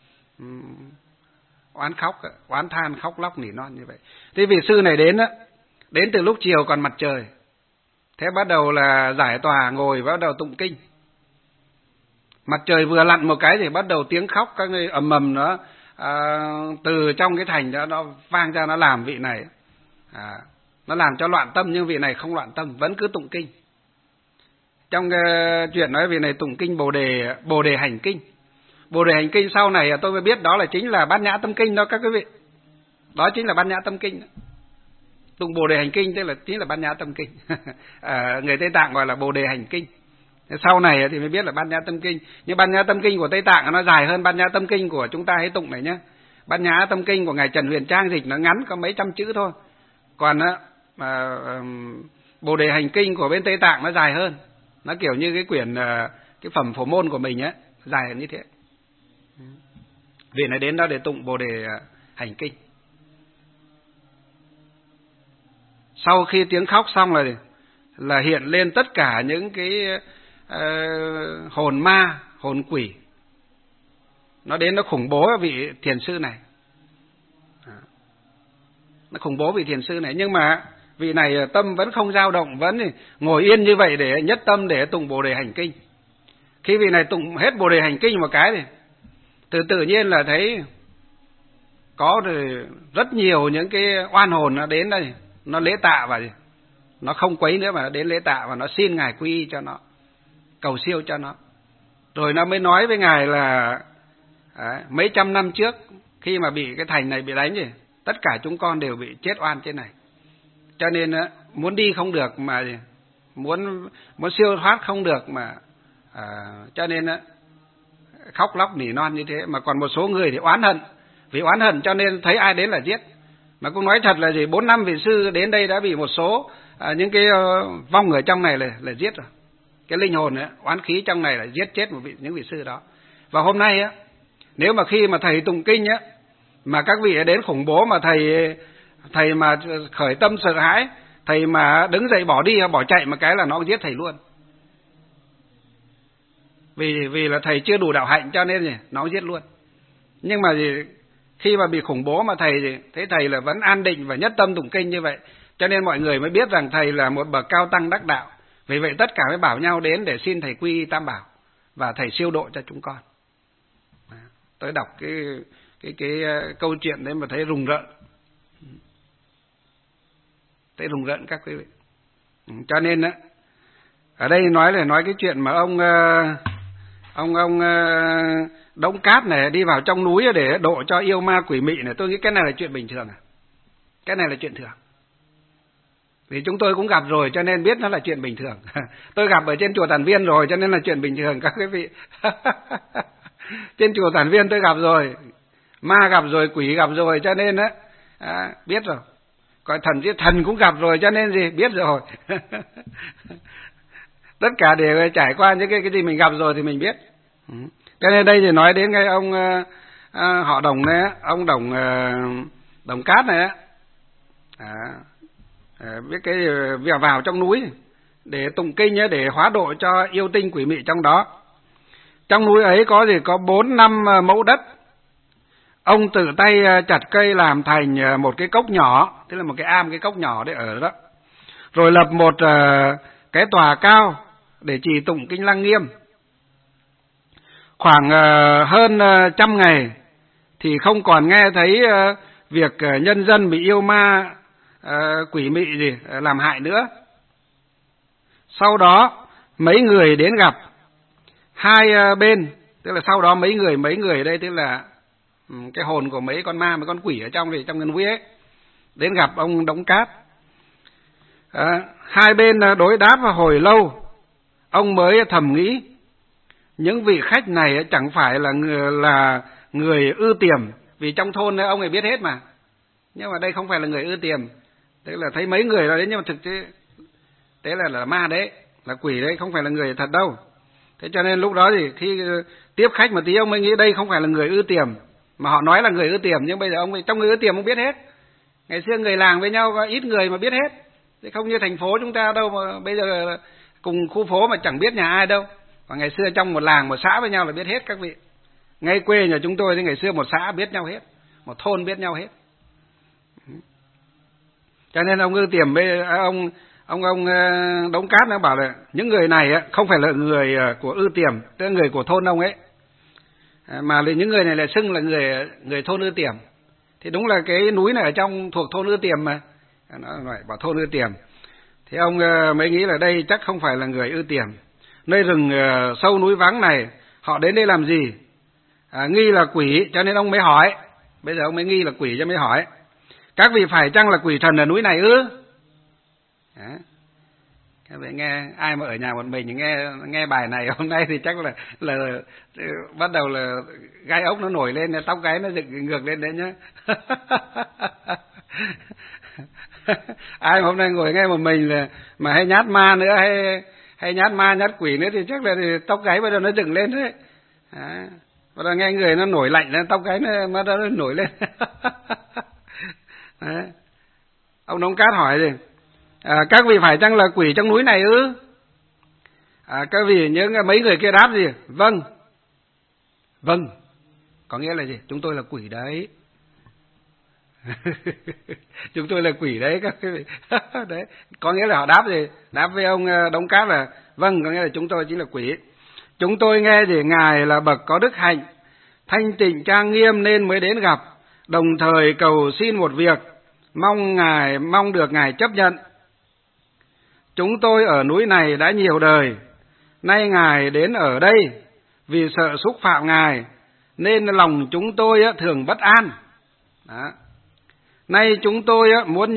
oán than khóc lóc nỉ non như vậy. Thế vị sư này đến từ lúc chiều còn mặt trời, thế bắt đầu là giải tòa ngồi bắt đầu tụng kinh. Mặt trời vừa lặn một cái thì bắt đầu tiếng khóc các nơi ầm ầm nó từ trong cái thành đó nó vang ra, nó làm vị này nó làm cho loạn tâm, nhưng vị này không loạn tâm, vẫn cứ tụng kinh. Trong cái chuyện nói vị này tụng kinh Bồ đề hành kinh. Bồ đề hành kinh sau này tôi mới biết đó là chính là Bát Nhã Tâm Kinh đó các quý vị. Đó chính là Bát Nhã Tâm Kinh. Tụng Bồ đề hành kinh tức là chính là Bát Nhã Tâm Kinh. Người Tây Tạng gọi là Bồ đề hành kinh. Sau này thì mới biết là Bát Nhã Tâm Kinh. Nhưng Bát Nhã Tâm Kinh của Tây Tạng nó dài hơn Bát Nhã Tâm Kinh của chúng ta hay tụng này nhé. Bát Nhã Tâm Kinh của ngài Trần Huyền Trang dịch nó ngắn có mấy trăm chữ thôi. Còn Bồ đề hành kinh của bên Tây Tạng nó dài hơn. Nó kiểu như cái quyển cái phẩm phổ môn của mình ấy, dài hơn như thế. Vị này đến đó để tụng Bồ đề hành kinh. sau khi tiếng khóc xong là hiện lên tất cả những cái hồn ma, hồn quỷ. Nó đến nó khủng bố vị thiền sư này. Nó khủng bố vị thiền sư này, nhưng mà vị này tâm vẫn không dao động, vẫn ngồi yên như vậy để nhất tâm để tụng Bồ Đề Hành Kinh. Khi vị này tụng hết Bồ Đề Hành Kinh một cái thì tự nhiên là thấy có rất nhiều những cái oan hồn nó đến đây, nó lễ tạ và nó không quấy nữa mà nó đến lễ tạ và nó xin Ngài quy y cho nó, cầu siêu cho nó. Rồi nó mới nói với Ngài là mấy trăm năm trước khi mà bị cái thành này bị đánh thì tất cả chúng con đều bị chết oan trên này. Cho nên muốn đi không được mà muốn siêu thoát không được mà cho nên khóc lóc nỉ non như thế. Mà còn một số người thì oán hận, vì oán hận cho nên thấy ai đến là giết. Mà cũng nói thật là 4-5 vị sư đến đây đã bị một số những cái vong ở trong này là giết rồi. Cái linh hồn oán khí trong này là giết chết những vị sư đó. Và hôm nay nếu mà khi mà thầy tụng kinh mà các vị đến khủng bố mà thầy mà khởi tâm sợ hãi, thầy mà đứng dậy bỏ đi bỏ chạy một cái là nó giết thầy luôn. Vì là thầy chưa đủ đạo hạnh cho nên nó giết luôn. Nhưng mà khi mà bị khủng bố mà thầy thấy thầy là vẫn an định và nhất tâm tụng kinh như vậy, cho nên mọi người mới biết rằng thầy là một bậc cao tăng đắc đạo. Vì vậy tất cả mới bảo nhau đến để xin thầy quy y Tam Bảo và thầy siêu độ cho chúng con. Tôi đọc cái câu chuyện đấy mà thấy rùng rợn. Thấy rùng rợn các quý vị. Cho nên ở đây nói cái chuyện mà ông Đống Cát này đi vào trong núi để độ cho yêu ma quỷ mị này, tôi nghĩ cái này là chuyện bình thường. Cái này là chuyện thường. Vì chúng tôi cũng gặp rồi cho nên biết nó là chuyện bình thường. Tôi gặp ở trên chùa Tản Viên rồi cho nên là chuyện bình thường các quý vị. Trên chùa Tản Viên tôi gặp rồi, ma gặp rồi, quỷ gặp rồi cho nên biết rồi. Còn thần cũng gặp rồi cho nên biết rồi. Tất cả đều trải qua những cái gì mình gặp rồi thì mình biết. Cho nên đây thì nói đến cái ông họ Đồng này, ông Đồng Cát này biết cái việc vào trong núi để tụng kinh để hóa độ cho yêu tinh quỷ mị trong đó. Trong núi ấy có 4-5 mẫu đất. Ông tự tay chặt cây làm thành một cái cốc nhỏ, tức là một cái am, cái cốc nhỏ để ở đó. Rồi lập một cái tòa cao để trì tụng kinh Lăng Nghiêm. Khoảng hơn 100 ngày thì không còn nghe thấy việc nhân dân bị yêu ma quỷ mị gì làm hại nữa. Sau đó mấy người đến gặp hai bên, tức là sau đó mấy người ở đây tức là cái hồn của mấy con ma, mấy con quỷ ở trong cái núi ấy, đến gặp ông Đống Cát. Hai bên đối đáp hồi lâu, ông mới thầm nghĩ những vị khách này chẳng phải là người ư tiềm, vì trong thôn ông ấy biết hết mà, nhưng mà đây không phải là người ư tiềm, tức là thấy mấy người đó đến nhưng mà thực tế là ma đấy, là quỷ đấy, không phải là người thật đâu. Thế cho nên lúc đó thì khi tiếp khách một tí ông mới nghĩ đây không phải là người ư tiềm, mà họ nói là người ư tiềm, nhưng bây giờ ông ấy trong người ư tiềm ông biết hết. Ngày xưa người làng với nhau có ít người mà biết hết, thế không như thành phố chúng ta đâu, mà bây giờ cùng khu phố mà chẳng biết nhà ai đâu. Và ngày xưa trong một làng một xã với nhau là biết hết các vị. Ngay quê nhà chúng tôi thì ngày xưa một xã biết nhau hết, một thôn biết nhau hết. Cho nên ông ư tiềm ông Đống Cát nó bảo là những người này không phải là người của ư tiềm, tức là người của thôn ông ấy, mà là những người này là xưng là người thôn ư tiềm. Thì đúng là cái núi này ở trong thuộc thôn ư tiềm mà, nó lại bảo thôn ư tiềm. Thì ông mới nghĩ là đây chắc không phải là người ư tiềm. Nơi rừng sâu núi vắng này họ đến đây làm gì? Nghi là quỷ, cho nên ông mới hỏi. Bây giờ ông mới nghi là quỷ cho mới hỏi: các vị phải chăng là quỷ thần ở núi này ư? Các vị nghe, ai mà ở nhà một mình nghe bài này hôm nay thì chắc là bắt đầu là gai ốc nó nổi lên, tóc gáy nó dựng ngược lên đấy nhá. Ai mà hôm nay ngồi nghe một mình là mà hay nhát ma nữa, hay nhát ma nhát quỷ nữa thì chắc là thì tóc gáy bắt đầu nó dựng lên đấy. Bắt đầu nghe người nó nổi lạnh lên, tóc gáy nó bắt đầu nó nổi lên. Ông Đống Cát hỏi gì? Các vị phải chăng là quỷ trong núi này ư? Các vị những mấy người kia đáp gì? Vâng. Vâng. Có nghĩa là gì? Chúng tôi là quỷ đấy. Chúng tôi là quỷ đấy các vị. Đấy. Có nghĩa là họ đáp gì? Đáp với ông Đống Cát là vâng, có nghĩa là chúng tôi chính là quỷ. Chúng tôi nghe thì Ngài là bậc có đức hạnh, thanh tịnh trang nghiêm nên mới đến gặp, đồng thời cầu xin một việc, mong được Ngài chấp nhận. Chúng tôi ở núi này đã nhiều đời, nay Ngài đến ở đây vì sợ xúc phạm Ngài, nên lòng chúng tôi thường bất an. Đó. Nay chúng tôi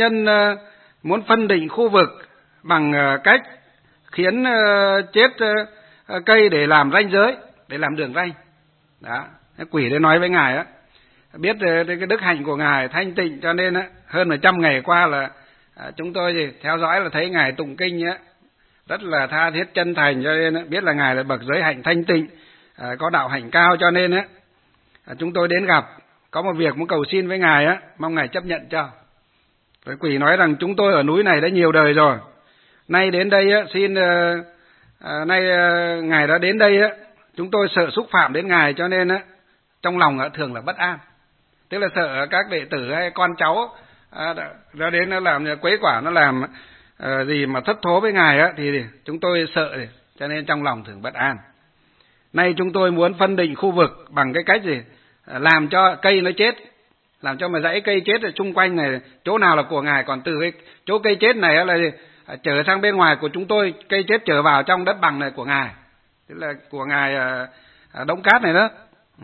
muốn phân định khu vực bằng cách khiến chết cây để làm ranh giới, để làm đường ranh. Đó. Quỷ đấy nói với Ngài biết cái đức hạnh của Ngài thanh tịnh, cho nên hơn 100 ngày qua là chúng tôi theo dõi là thấy Ngài tụng kinh rất là tha thiết chân thành, cho nên biết là Ngài là bậc giới hạnh thanh tịnh, có đạo hạnh cao, cho nên chúng tôi đến gặp, có một việc muốn cầu xin với Ngài mong Ngài chấp nhận cho. Rồi quỷ nói rằng chúng tôi ở núi này đã nhiều đời rồi, nay đến đây xin nay Ngài đã đến đây chúng tôi sợ xúc phạm đến Ngài, cho nên trong lòng thường là bất an, tức là sợ các đệ tử hay con cháu nó đến nó làm quấy quả, nó làm gì mà thất thố với Ngài thì chúng tôi sợ, cho nên trong lòng thường bất an. Nay chúng tôi muốn phân định khu vực bằng cái cách gì? Làm cho cây nó chết, làm cho mà dãy cây chết ở chung quanh này, chỗ nào là của Ngài, còn từ cái chỗ cây chết này là trở sang bên ngoài của chúng tôi, cây chết trở vào trong đất bằng này của Ngài, tức là của Ngài Đống Cát này đó.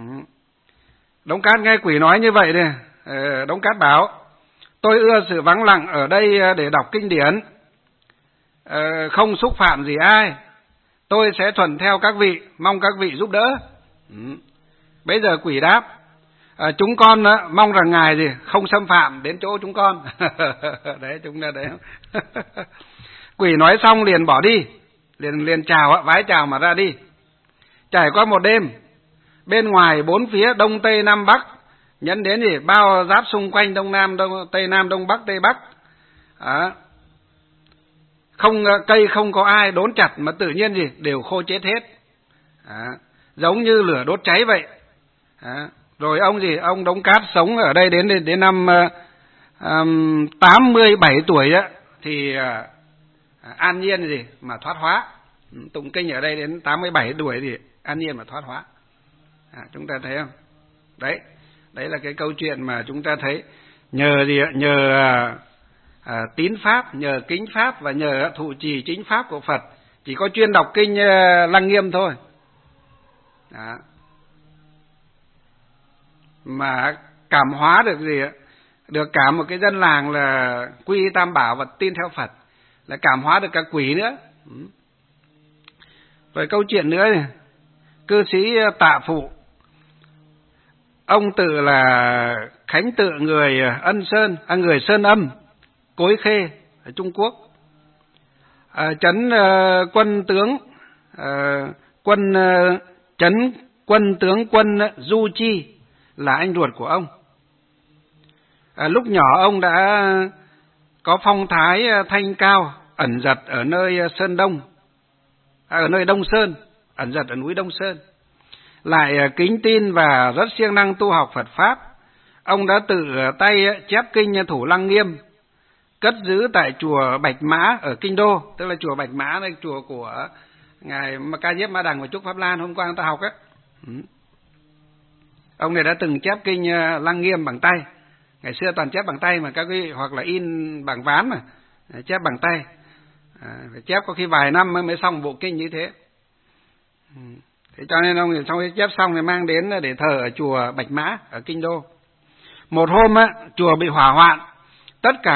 Đống Cát nghe quỷ nói như vậy đi, Đống Cát bảo: tôi ưa sự vắng lặng ở đây để đọc kinh điển, không xúc phạm gì ai, tôi sẽ thuận theo các vị, mong các vị giúp đỡ. Bây giờ quỷ đáp: chúng con mong rằng Ngài gì không xâm phạm đến chỗ chúng con. Đấy, chúng ta đấy. Quỷ nói xong liền bỏ đi, liền chào, vái chào mà ra đi. Trải qua một đêm, bên ngoài bốn phía đông tây nam bắc, nhấn đến gì bao giáp xung quanh đông nam tây nam đông bắc tây bắc, không cây không có ai đốn chặt mà tự nhiên gì đều khô chết hết, giống như lửa đốt cháy vậy. Rồi ông Đống Cát sống ở đây đến năm 87 tuổi thì an nhiên gì mà thoát hóa. Tụng kinh ở đây đến 87 tuổi thì an nhiên mà thoát hóa. Chúng ta thấy không? Đấy là cái câu chuyện mà chúng ta thấy nhờ gì? Nhờ tín pháp, nhờ kính pháp và nhờ thụ trì chính pháp của Phật. Chỉ có chuyên đọc kinh Lăng Nghiêm thôi. Đó. Mà cảm hóa được gì? Được cả một cái dân làng là quy y Tam Bảo và tin theo Phật, là cảm hóa được cả quỷ nữa. Rồi câu chuyện nữa này, cư sĩ Tạ Phụ, ông tự là khánh tự người Ân Sơn, người Sơn Âm, Cối Khê ở Trung Quốc. Trấn quân tướng trấn quân tướng quân Du Chi là anh ruột của ông. Lúc nhỏ ông đã có phong thái thanh cao, ẩn giật ở nơi Sơn Đông, ở nơi Đông Sơn, ẩn giật ở núi Đông Sơn, lại kính tin và rất siêng năng tu học Phật pháp. Ông đã tự tay chép kinh Thủ Lăng Nghiêm, cất giữ tại chùa Bạch Mã ở Kinh Đô, tức là chùa Bạch Mã là chùa của ngài Ca Diếp Ma Đằng và Trúc Pháp Lan hôm qua chúng ta học á. Ông này đã từng chép kinh Lăng Nghiêm bằng tay. Ngày xưa toàn chép bằng tay mà các vị, hoặc là in bằng ván mà chép bằng tay. Phải chép có khi vài năm mới xong bộ kinh như thế. Thế cho nên ông sau khi chép xong thì mang đến để thờ ở chùa Bạch Mã ở Kinh Đô. Một hôm chùa bị hỏa hoạn, tất cả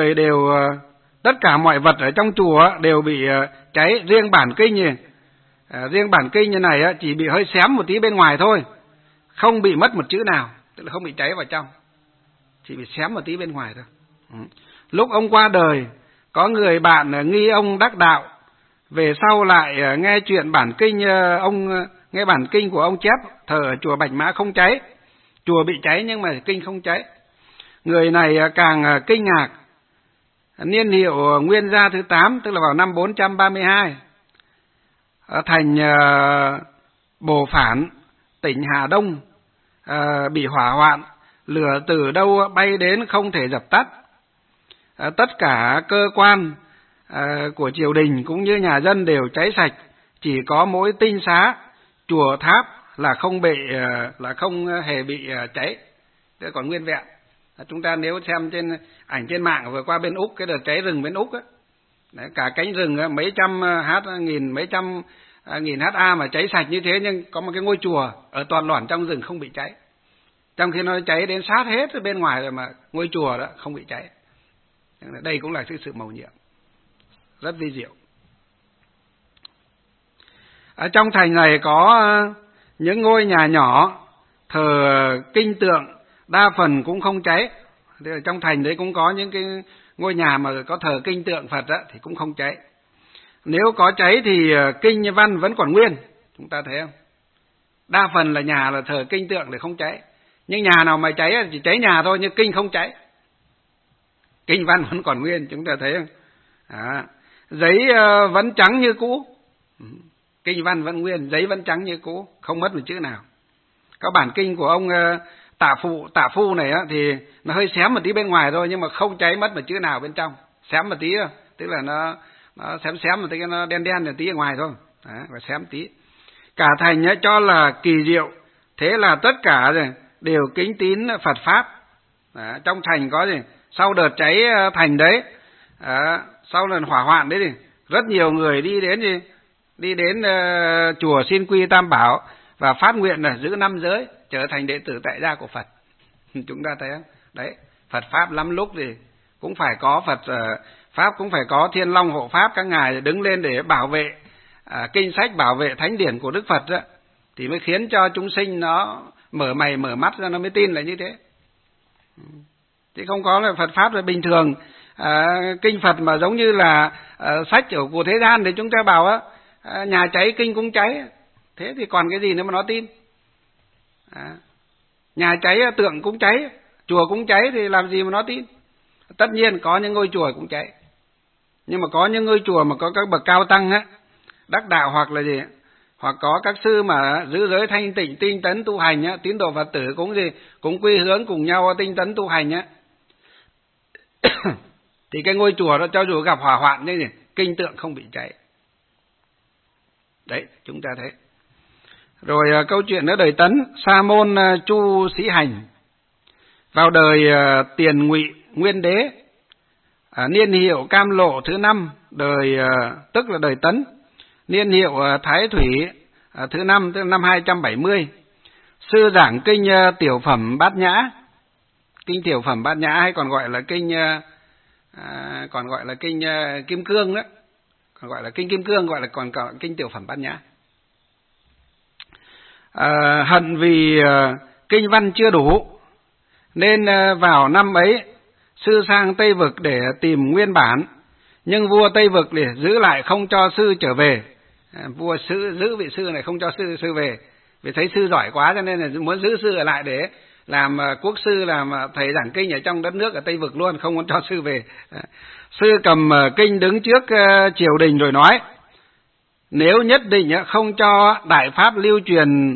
mọi vật ở trong chùa đều bị cháy, riêng bản kinh như này chỉ bị hơi xém một tí bên ngoài thôi, không bị mất một chữ nào, tức là không bị cháy vào trong, chỉ bị xém một tí bên ngoài thôi. Lúc ông qua đời, có người bạn nghi ông đắc đạo, về sau lại nghe chuyện bản kinh nghe bản kinh của ông chép thờ ở chùa Bạch Mã không cháy, chùa bị cháy nhưng mà kinh không cháy. Người này càng kinh ngạc, niên hiệu Nguyên Gia thứ 8, tức là vào năm 432, thành Bồ Phản, tỉnh Hà Đông, bị hỏa hoạn, lửa từ đâu bay đến không thể dập tắt. Tất cả cơ quan của triều đình cũng như nhà dân đều cháy sạch, chỉ có mỗi tinh xá, chùa tháp là không hề bị cháy, tức còn nguyên vẹn. Chúng ta nếu xem trên ảnh trên mạng vừa qua bên Úc, cái đợt cháy rừng bên Úc ấy, đấy, cả cánh rừng mấy trăm nghìn ha mà cháy sạch như thế, nhưng có một cái ngôi chùa ở toàn loản trong rừng không bị cháy, trong khi nó cháy đến sát hết ở bên ngoài rồi mà ngôi chùa đó không bị cháy. Đây cũng là sự mầu nhiệm rất vi diệu. Ở trong thành này có những ngôi nhà nhỏ thờ kinh tượng, đa phần cũng không cháy. Thế ở trong thành đấy cũng có những cái ngôi nhà mà có thờ kinh tượng Phật đó, thì cũng không cháy. Nếu có cháy thì kinh văn vẫn còn nguyên, chúng ta thấy không? Đa phần là nhà là thờ kinh tượng để không cháy. Nhưng nhà nào mà cháy chỉ cháy nhà thôi, nhưng kinh không cháy. Kinh văn vẫn còn nguyên, chúng ta thấy không? Giấy vẫn trắng như cũ. Kinh văn vẫn nguyên, giấy vẫn trắng như cũ, không mất một chữ nào. Các bản kinh của ông Tạ Phu này á, thì nó hơi xém một tí bên ngoài thôi, nhưng mà không cháy mất một chữ nào bên trong. Xém một tí thôi, tức là nó xém một tí, nó đen một tí ở ngoài thôi. Và xém tí. Cả thành cho là kỳ diệu, thế là tất cả đều kính tín Phật Pháp. Trong thành có gì? Sau đợt cháy thành đấy, sau lần hỏa hoạn đấy thì rất nhiều người đi đến chùa xin quy Tam Bảo và phát nguyện là giữ 5 giới, trở thành đệ tử tại gia của Phật. Chúng ta thấy không? Đấy, Phật Pháp lắm lúc thì cũng phải có Phật Pháp, cũng phải có Thiên Long hộ Pháp, các ngài đứng lên để bảo vệ kinh sách, bảo vệ thánh điển của Đức Phật đó, thì mới khiến cho chúng sinh nó mở mày mở mắt ra, nó mới tin là như thế. Chứ không có là Phật Pháp là bình thường. Kinh Phật mà giống như là sách của thế gian thì chúng ta bảo á, nhà cháy kinh cũng cháy, thế thì còn cái gì nữa mà nó tin. Nhà cháy tượng cũng cháy, chùa cũng cháy thì làm gì mà nó tin. Tất nhiên có những ngôi chùa cũng cháy, nhưng mà có những ngôi chùa mà có các bậc cao tăng á, đắc đạo hoặc là gì, hoặc có các sư mà giữ giới thanh tịnh, tinh tấn tu hành á, tín đồ Phật tử cũng quy hướng cùng nhau tinh tấn tu hành á, thì cái ngôi chùa đó cho dù gặp hỏa hoạn như này, kinh tượng không bị cháy. Đấy, chúng ta thấy. Rồi câu chuyện ở đời Tấn, Sa môn Chu Sĩ Hành vào đời Tiền Ngụy Nguyên Đế, niên hiệu Cam Lộ thứ 5, đời tức là đời Tấn, niên hiệu Thái Thủy thứ 5, tức là năm 270. Sư giảng kinh Tiểu Phẩm Bát Nhã. Kinh Tiểu Phẩm Bát Nhã hay còn gọi là kinh Kim Cương đó, còn gọi là kinh Kim Cương, gọi là còn kinh Tiểu Phẩm Bát Nhã. Hận vì kinh văn chưa đủ nên vào năm ấy sư sang Tây Vực để tìm nguyên bản, nhưng vua Tây Vực để giữ lại không cho sư trở về. Vua giữ vị sư này không cho sư về, vì thấy sư giỏi quá cho nên là muốn giữ sư ở lại để làm quốc sư, làm thầy giảng kinh ở trong đất nước ở Tây Vực luôn, không muốn cho sư về. Sư cầm kinh đứng trước triều đình rồi nói: nếu nhất định không cho đại pháp lưu truyền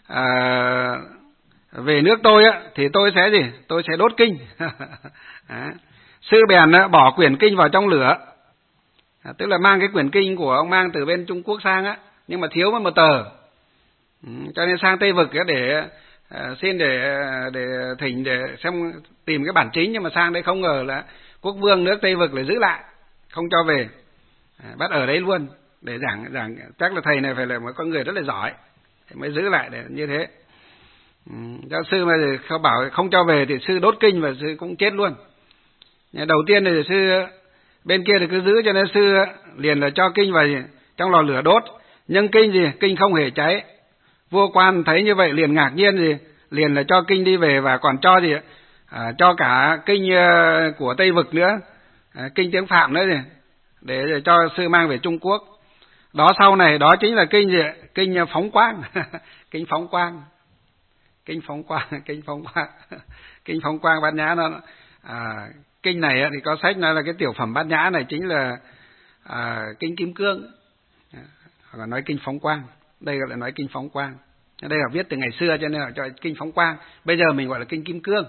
về nước tôi thì tôi sẽ gì? Tôi sẽ đốt kinh. Sư bèn bỏ quyển kinh vào trong lửa, tức là mang cái quyển kinh của ông mang từ bên Trung Quốc sang á, nhưng mà thiếu một tờ, cho nên sang Tây Vực để xin để thỉnh để xem tìm cái bản chính, nhưng mà sang đây không ngờ là quốc vương nước Tây Vực lại giữ lại không cho về, bắt ở đấy luôn để giảng. Chắc là thầy này phải là một con người rất là giỏi thì mới giữ lại để như thế. Giáo sư mà không bảo không cho về thì sư đốt kinh và sư cũng chết luôn. Đầu tiên thì sư bên kia thì cứ giữ, cho nên sư liền là cho kinh vào trong lò lửa đốt, nhưng kinh không hề cháy. Vua quan thấy như vậy liền ngạc nhiên liền là cho kinh đi về, và còn cho cả kinh của Tây Vực nữa, kinh tiếng Phạm nữa để cho sư mang về Trung Quốc. Đó sau này đó chính là kinh phóng quang. Kinh phóng quang Bát Nhã nó kinh này thì có sách nói là cái tiểu phẩm Bát Nhã này chính là kinh Kim Cương, hoặc là nói kinh Phóng Quang. Đây gọi là nói kinh Phóng Quang. Đây là viết từ ngày xưa cho nên là cho kinh Phóng Quang. Bây giờ mình gọi là kinh Kim Cương.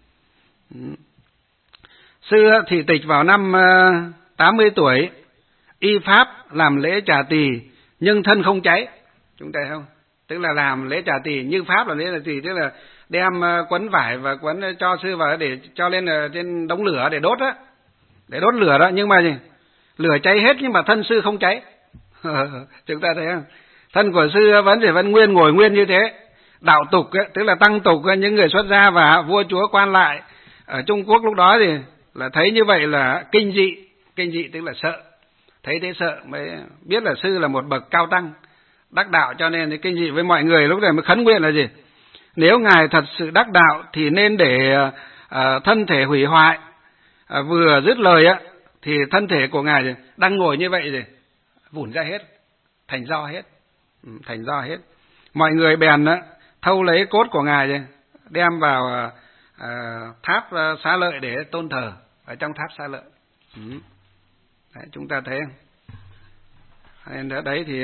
Sư thị tịch vào năm 80 tuổi, y pháp làm lễ trà tỳ nhưng thân không cháy. Chúng ta thấy không? Tức là làm lễ trà tỳ, như pháp là lễ trà tỳ, tức là đem quấn vải và quấn cho sư vào để cho lên trên đống lửa để đốt á, để đốt lửa đó, nhưng mà gì? Lửa cháy hết nhưng mà thân sư không cháy. Chúng ta thấy không? Thân của sư vẫn nguyên, ngồi nguyên như thế. Đạo tục ấy, tức là tăng tục, những người xuất gia và vua chúa quan lại ở Trung Quốc lúc đó thì là thấy như vậy là kinh dị tức là sợ. Thấy thế sợ mới biết là sư là một bậc cao tăng đắc đạo, cho nên thì kinh dị với mọi người. Lúc này mới khấn nguyện là gì? Nếu ngài thật sự đắc đạo thì nên để thân thể hủy hoại. Vừa dứt lời á thì thân thể của ngài đang ngồi như vậy rồi vụn ra hết, thành do hết. Mọi người bèn thâu lấy cốt của ngài đem vào tháp Xá Lợi để tôn thờ ở trong tháp Xá Lợi. Đấy, chúng ta thấy không? Nên đấy thì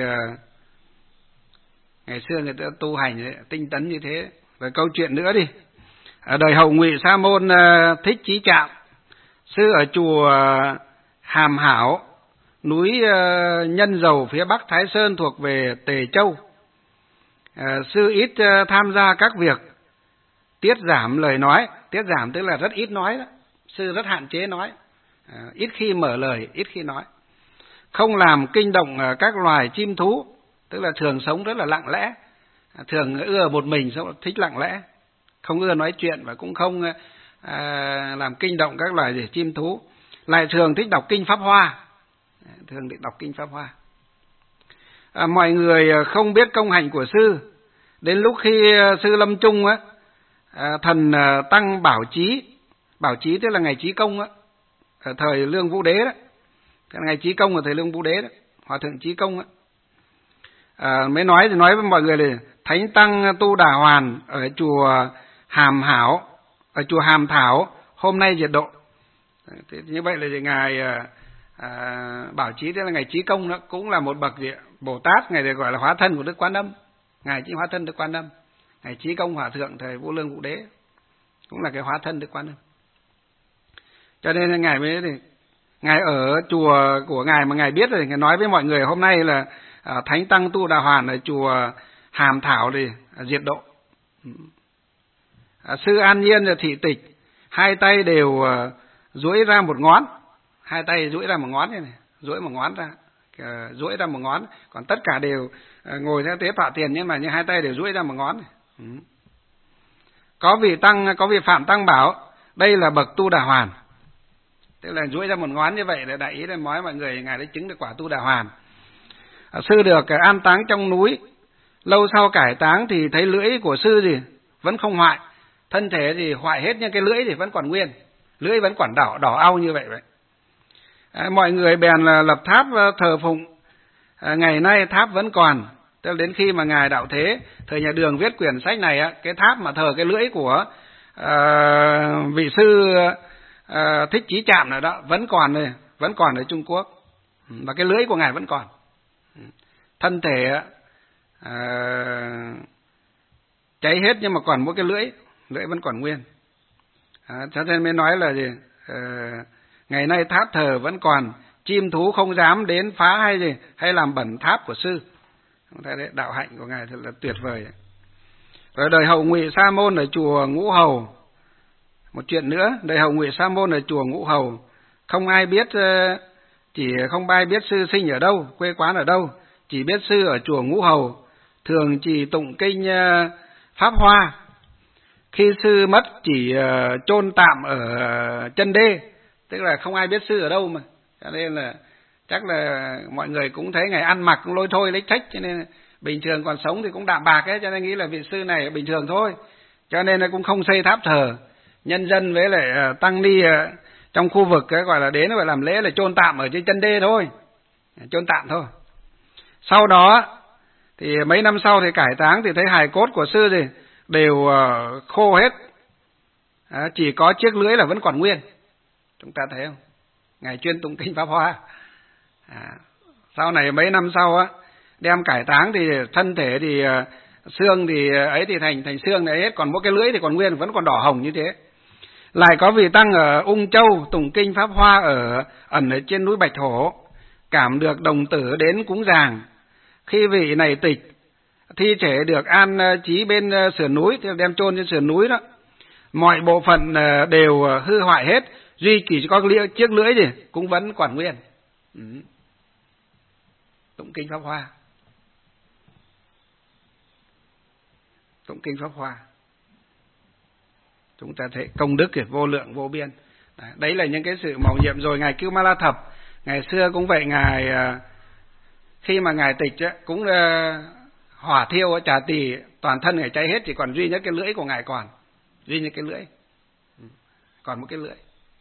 ngày xưa người ta tu hành tinh tấn như thế. Rồi câu chuyện nữa đi. Ở đời hậu Ngụy Sa Môn Thích Chí Trạm, sư ở chùa Hàm Hảo, núi Nhân Dầu phía bắc Thái Sơn thuộc về Tề Châu. Sư ít tham gia các việc, tiết giảm lời nói. Tiết giảm tức là rất ít nói đó. Sư rất hạn chế nói, ít khi mở lời, ít khi nói. Không làm kinh động các loài chim thú, tức là thường sống rất là lặng lẽ, thường ưa một mình, thích lặng lẽ, không ưa nói chuyện và cũng không làm kinh động các loài chim thú. Lại thường thích đọc kinh Pháp Hoa, mọi người không biết công hạnh của sư. Đến lúc khi sư lâm chung thần tăng Bảo Chí tức là ngày Chí Công ở thời Lương Vũ Đế đó. Ngày Chí Công ở thời Lương Vũ Đế đó, Hòa thượng Chí Công mới nói với mọi người là Thánh tăng Tu Đà Hoàn ở chùa Hàm Thảo hôm nay diệt độ. Thế như vậy là ngài Bảo Chí tức là ngày Chí Công đó cũng là một bậc Bồ Tát, ngài được gọi là hóa thân của Đức Quan Âm. Ngài chính hóa thân Đức Quan Âm. Ngài Chí Công Hòa thượng thời Vũ Lương Vũ Đế cũng là cái hóa thân Đức Quan Âm. Cho nên ngài mới thì ngài ở chùa của ngài mà ngài biết rồi, ngài nói với mọi người hôm nay là Thánh tăng Tu Đà Hoàn ở chùa Hàm Thảo thì diệt độ. Sư An Nhiên là thị tịch, hai tay đều duỗi ra một ngón, này, duỗi một ngón, còn tất cả đều ngồi theo tế tọa tiền, nhưng mà như hai tay đều duỗi ra một ngón này. Có vị Phạm Tăng bảo đây là bậc Tu Đà Hoàn, tức là duỗi ra một ngón như vậy để đại ý là nói mọi người ngài đã chứng được quả Tu Đà Hoàn. Sư được an táng trong núi, lâu sau cải táng thì thấy lưỡi của sư vẫn không hoại, thân thể thì hoại hết nhưng cái lưỡi thì vẫn còn nguyên, lưỡi vẫn còn đỏ au như vậy. Mọi người bèn lập tháp thờ phụng. Ngày nay tháp vẫn còn, tức đến khi mà ngài đạo thế, thời nhà Đường viết quyển sách này cái tháp mà thờ cái lưỡi của vị sư Thích Chí Trạm này đó vẫn còn ở Trung Quốc, và cái lưỡi của ngài vẫn còn. Thân thể cháy hết nhưng mà còn mỗi cái lưỡi vẫn còn nguyên. Cho nên mới nói là ngày nay tháp thờ vẫn còn, chim thú không dám đến phá hay làm bẩn tháp của sư. Đạo hạnh của ngài thật là tuyệt vời. Rồi đời hậu Ngụy Sa Môn ở chùa Ngũ Hầu, một chuyện nữa, đời hậu Ngụy Sa Môn ở chùa Ngũ Hầu, không ai biết sư sinh ở đâu, quê quán ở đâu, chỉ biết sư ở chùa Ngũ Hầu, thường chỉ tụng kinh Pháp Hoa. Khi sư mất chỉ chôn tạm ở chân đê, tức là không ai biết sư ở đâu mà, cho nên là chắc là mọi người cũng thấy ngài ăn mặc cũng lôi thôi lếch thếch, cho nên bình thường còn sống thì cũng đạm bạc cho nên nghĩ là vị sư này bình thường thôi, cho nên là cũng không xây tháp thờ. Nhân dân với lại tăng ni trong khu vực gọi là đến phải làm lễ là chôn tạm ở trên chân đê thôi, chôn tạm thôi. Sau đó thì mấy năm sau thì cải táng thì thấy hài cốt của sư thì đều khô hết, chỉ có chiếc lưỡi là vẫn còn nguyên, Chúng ta thấy không? Ngài chuyên tụng kinh Pháp Hoa. Sau này mấy năm sau á, đem cải táng thì thân thể thì xương thì ấy thì thành xương này hết, còn mỗi cái lưỡi thì còn nguyên, vẫn còn đỏ hồng như thế. Lại có vị tăng ở Ung Châu tụng kinh Pháp Hoa ẩn ở trên núi Bạch Hổ, cảm được đồng tử đến cúng dường. Khi vị này tịch, thi thể được an trí bên sườn núi, thì đem chôn trên sườn núi đó. Mọi bộ phận đều hư hoại hết, duy chỉ có chiếc lưỡi thì cũng vẫn còn nguyên. Tụng kinh Pháp Hoa. Tụng kinh Pháp Hoa. Chúng ta thấy công đức thì vô lượng vô biên. Đấy là những cái sự mầu nhiệm. Rồi ngài Cưu Ma La Thập, ngày xưa cũng vậy, ngài khi mà ngài tịch ấy, cũng hỏa thiêu Trà Tỳ, toàn thân ngài cháy hết, chỉ còn duy nhất cái lưỡi của ngài còn, duy nhất cái lưỡi, còn một cái lưỡi.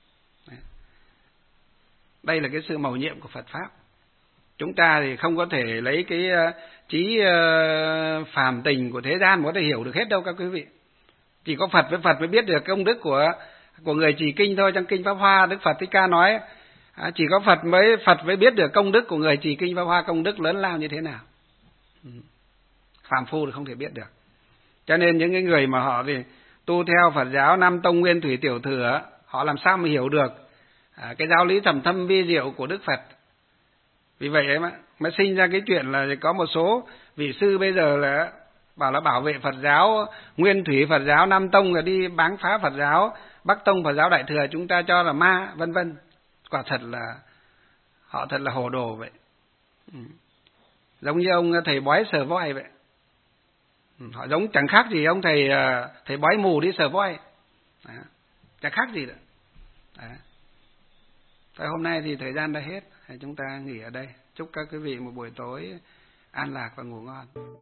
Đây là cái sự mầu nhiệm của Phật pháp. Chúng ta thì không có thể lấy cái trí phàm tình của thế gian có thể hiểu được hết đâu các quý vị. Chỉ có Phật với Phật mới biết được công đức của người trì kinh thôi. Trong kinh Pháp Hoa, Đức Phật Thích Ca nói chỉ có Phật mới biết được công đức của người trì kinh Pháp Hoa, công đức lớn lao như thế nào. Phàm phu thì không thể biết được. Cho nên những cái người mà họ thì tu theo Phật giáo Nam Tông Nguyên Thủy Tiểu Thừa, họ làm sao mà hiểu được cái giáo lý thầm thâm vi diệu của Đức Phật. Vì vậy ấy mới sinh ra cái chuyện là có một số vị sư bây giờ là bảo là bảo vệ Phật giáo Nguyên Thủy, Phật giáo Nam Tông, rồi đi báng phá Phật giáo Bắc Tông, Phật giáo Đại Thừa, chúng ta cho là ma, vân vân. Quả thật là họ thật là hồ đồ vậy. Giống như ông thầy bói sờ voi vậy. Họ giống chẳng khác gì ông thầy bói mù đi sờ voi. Chẳng khác gì nữa. Thôi hôm nay thì thời gian đã hết, chúng ta nghỉ ở đây. Chúc các quý vị một buổi tối an lạc và ngủ ngon.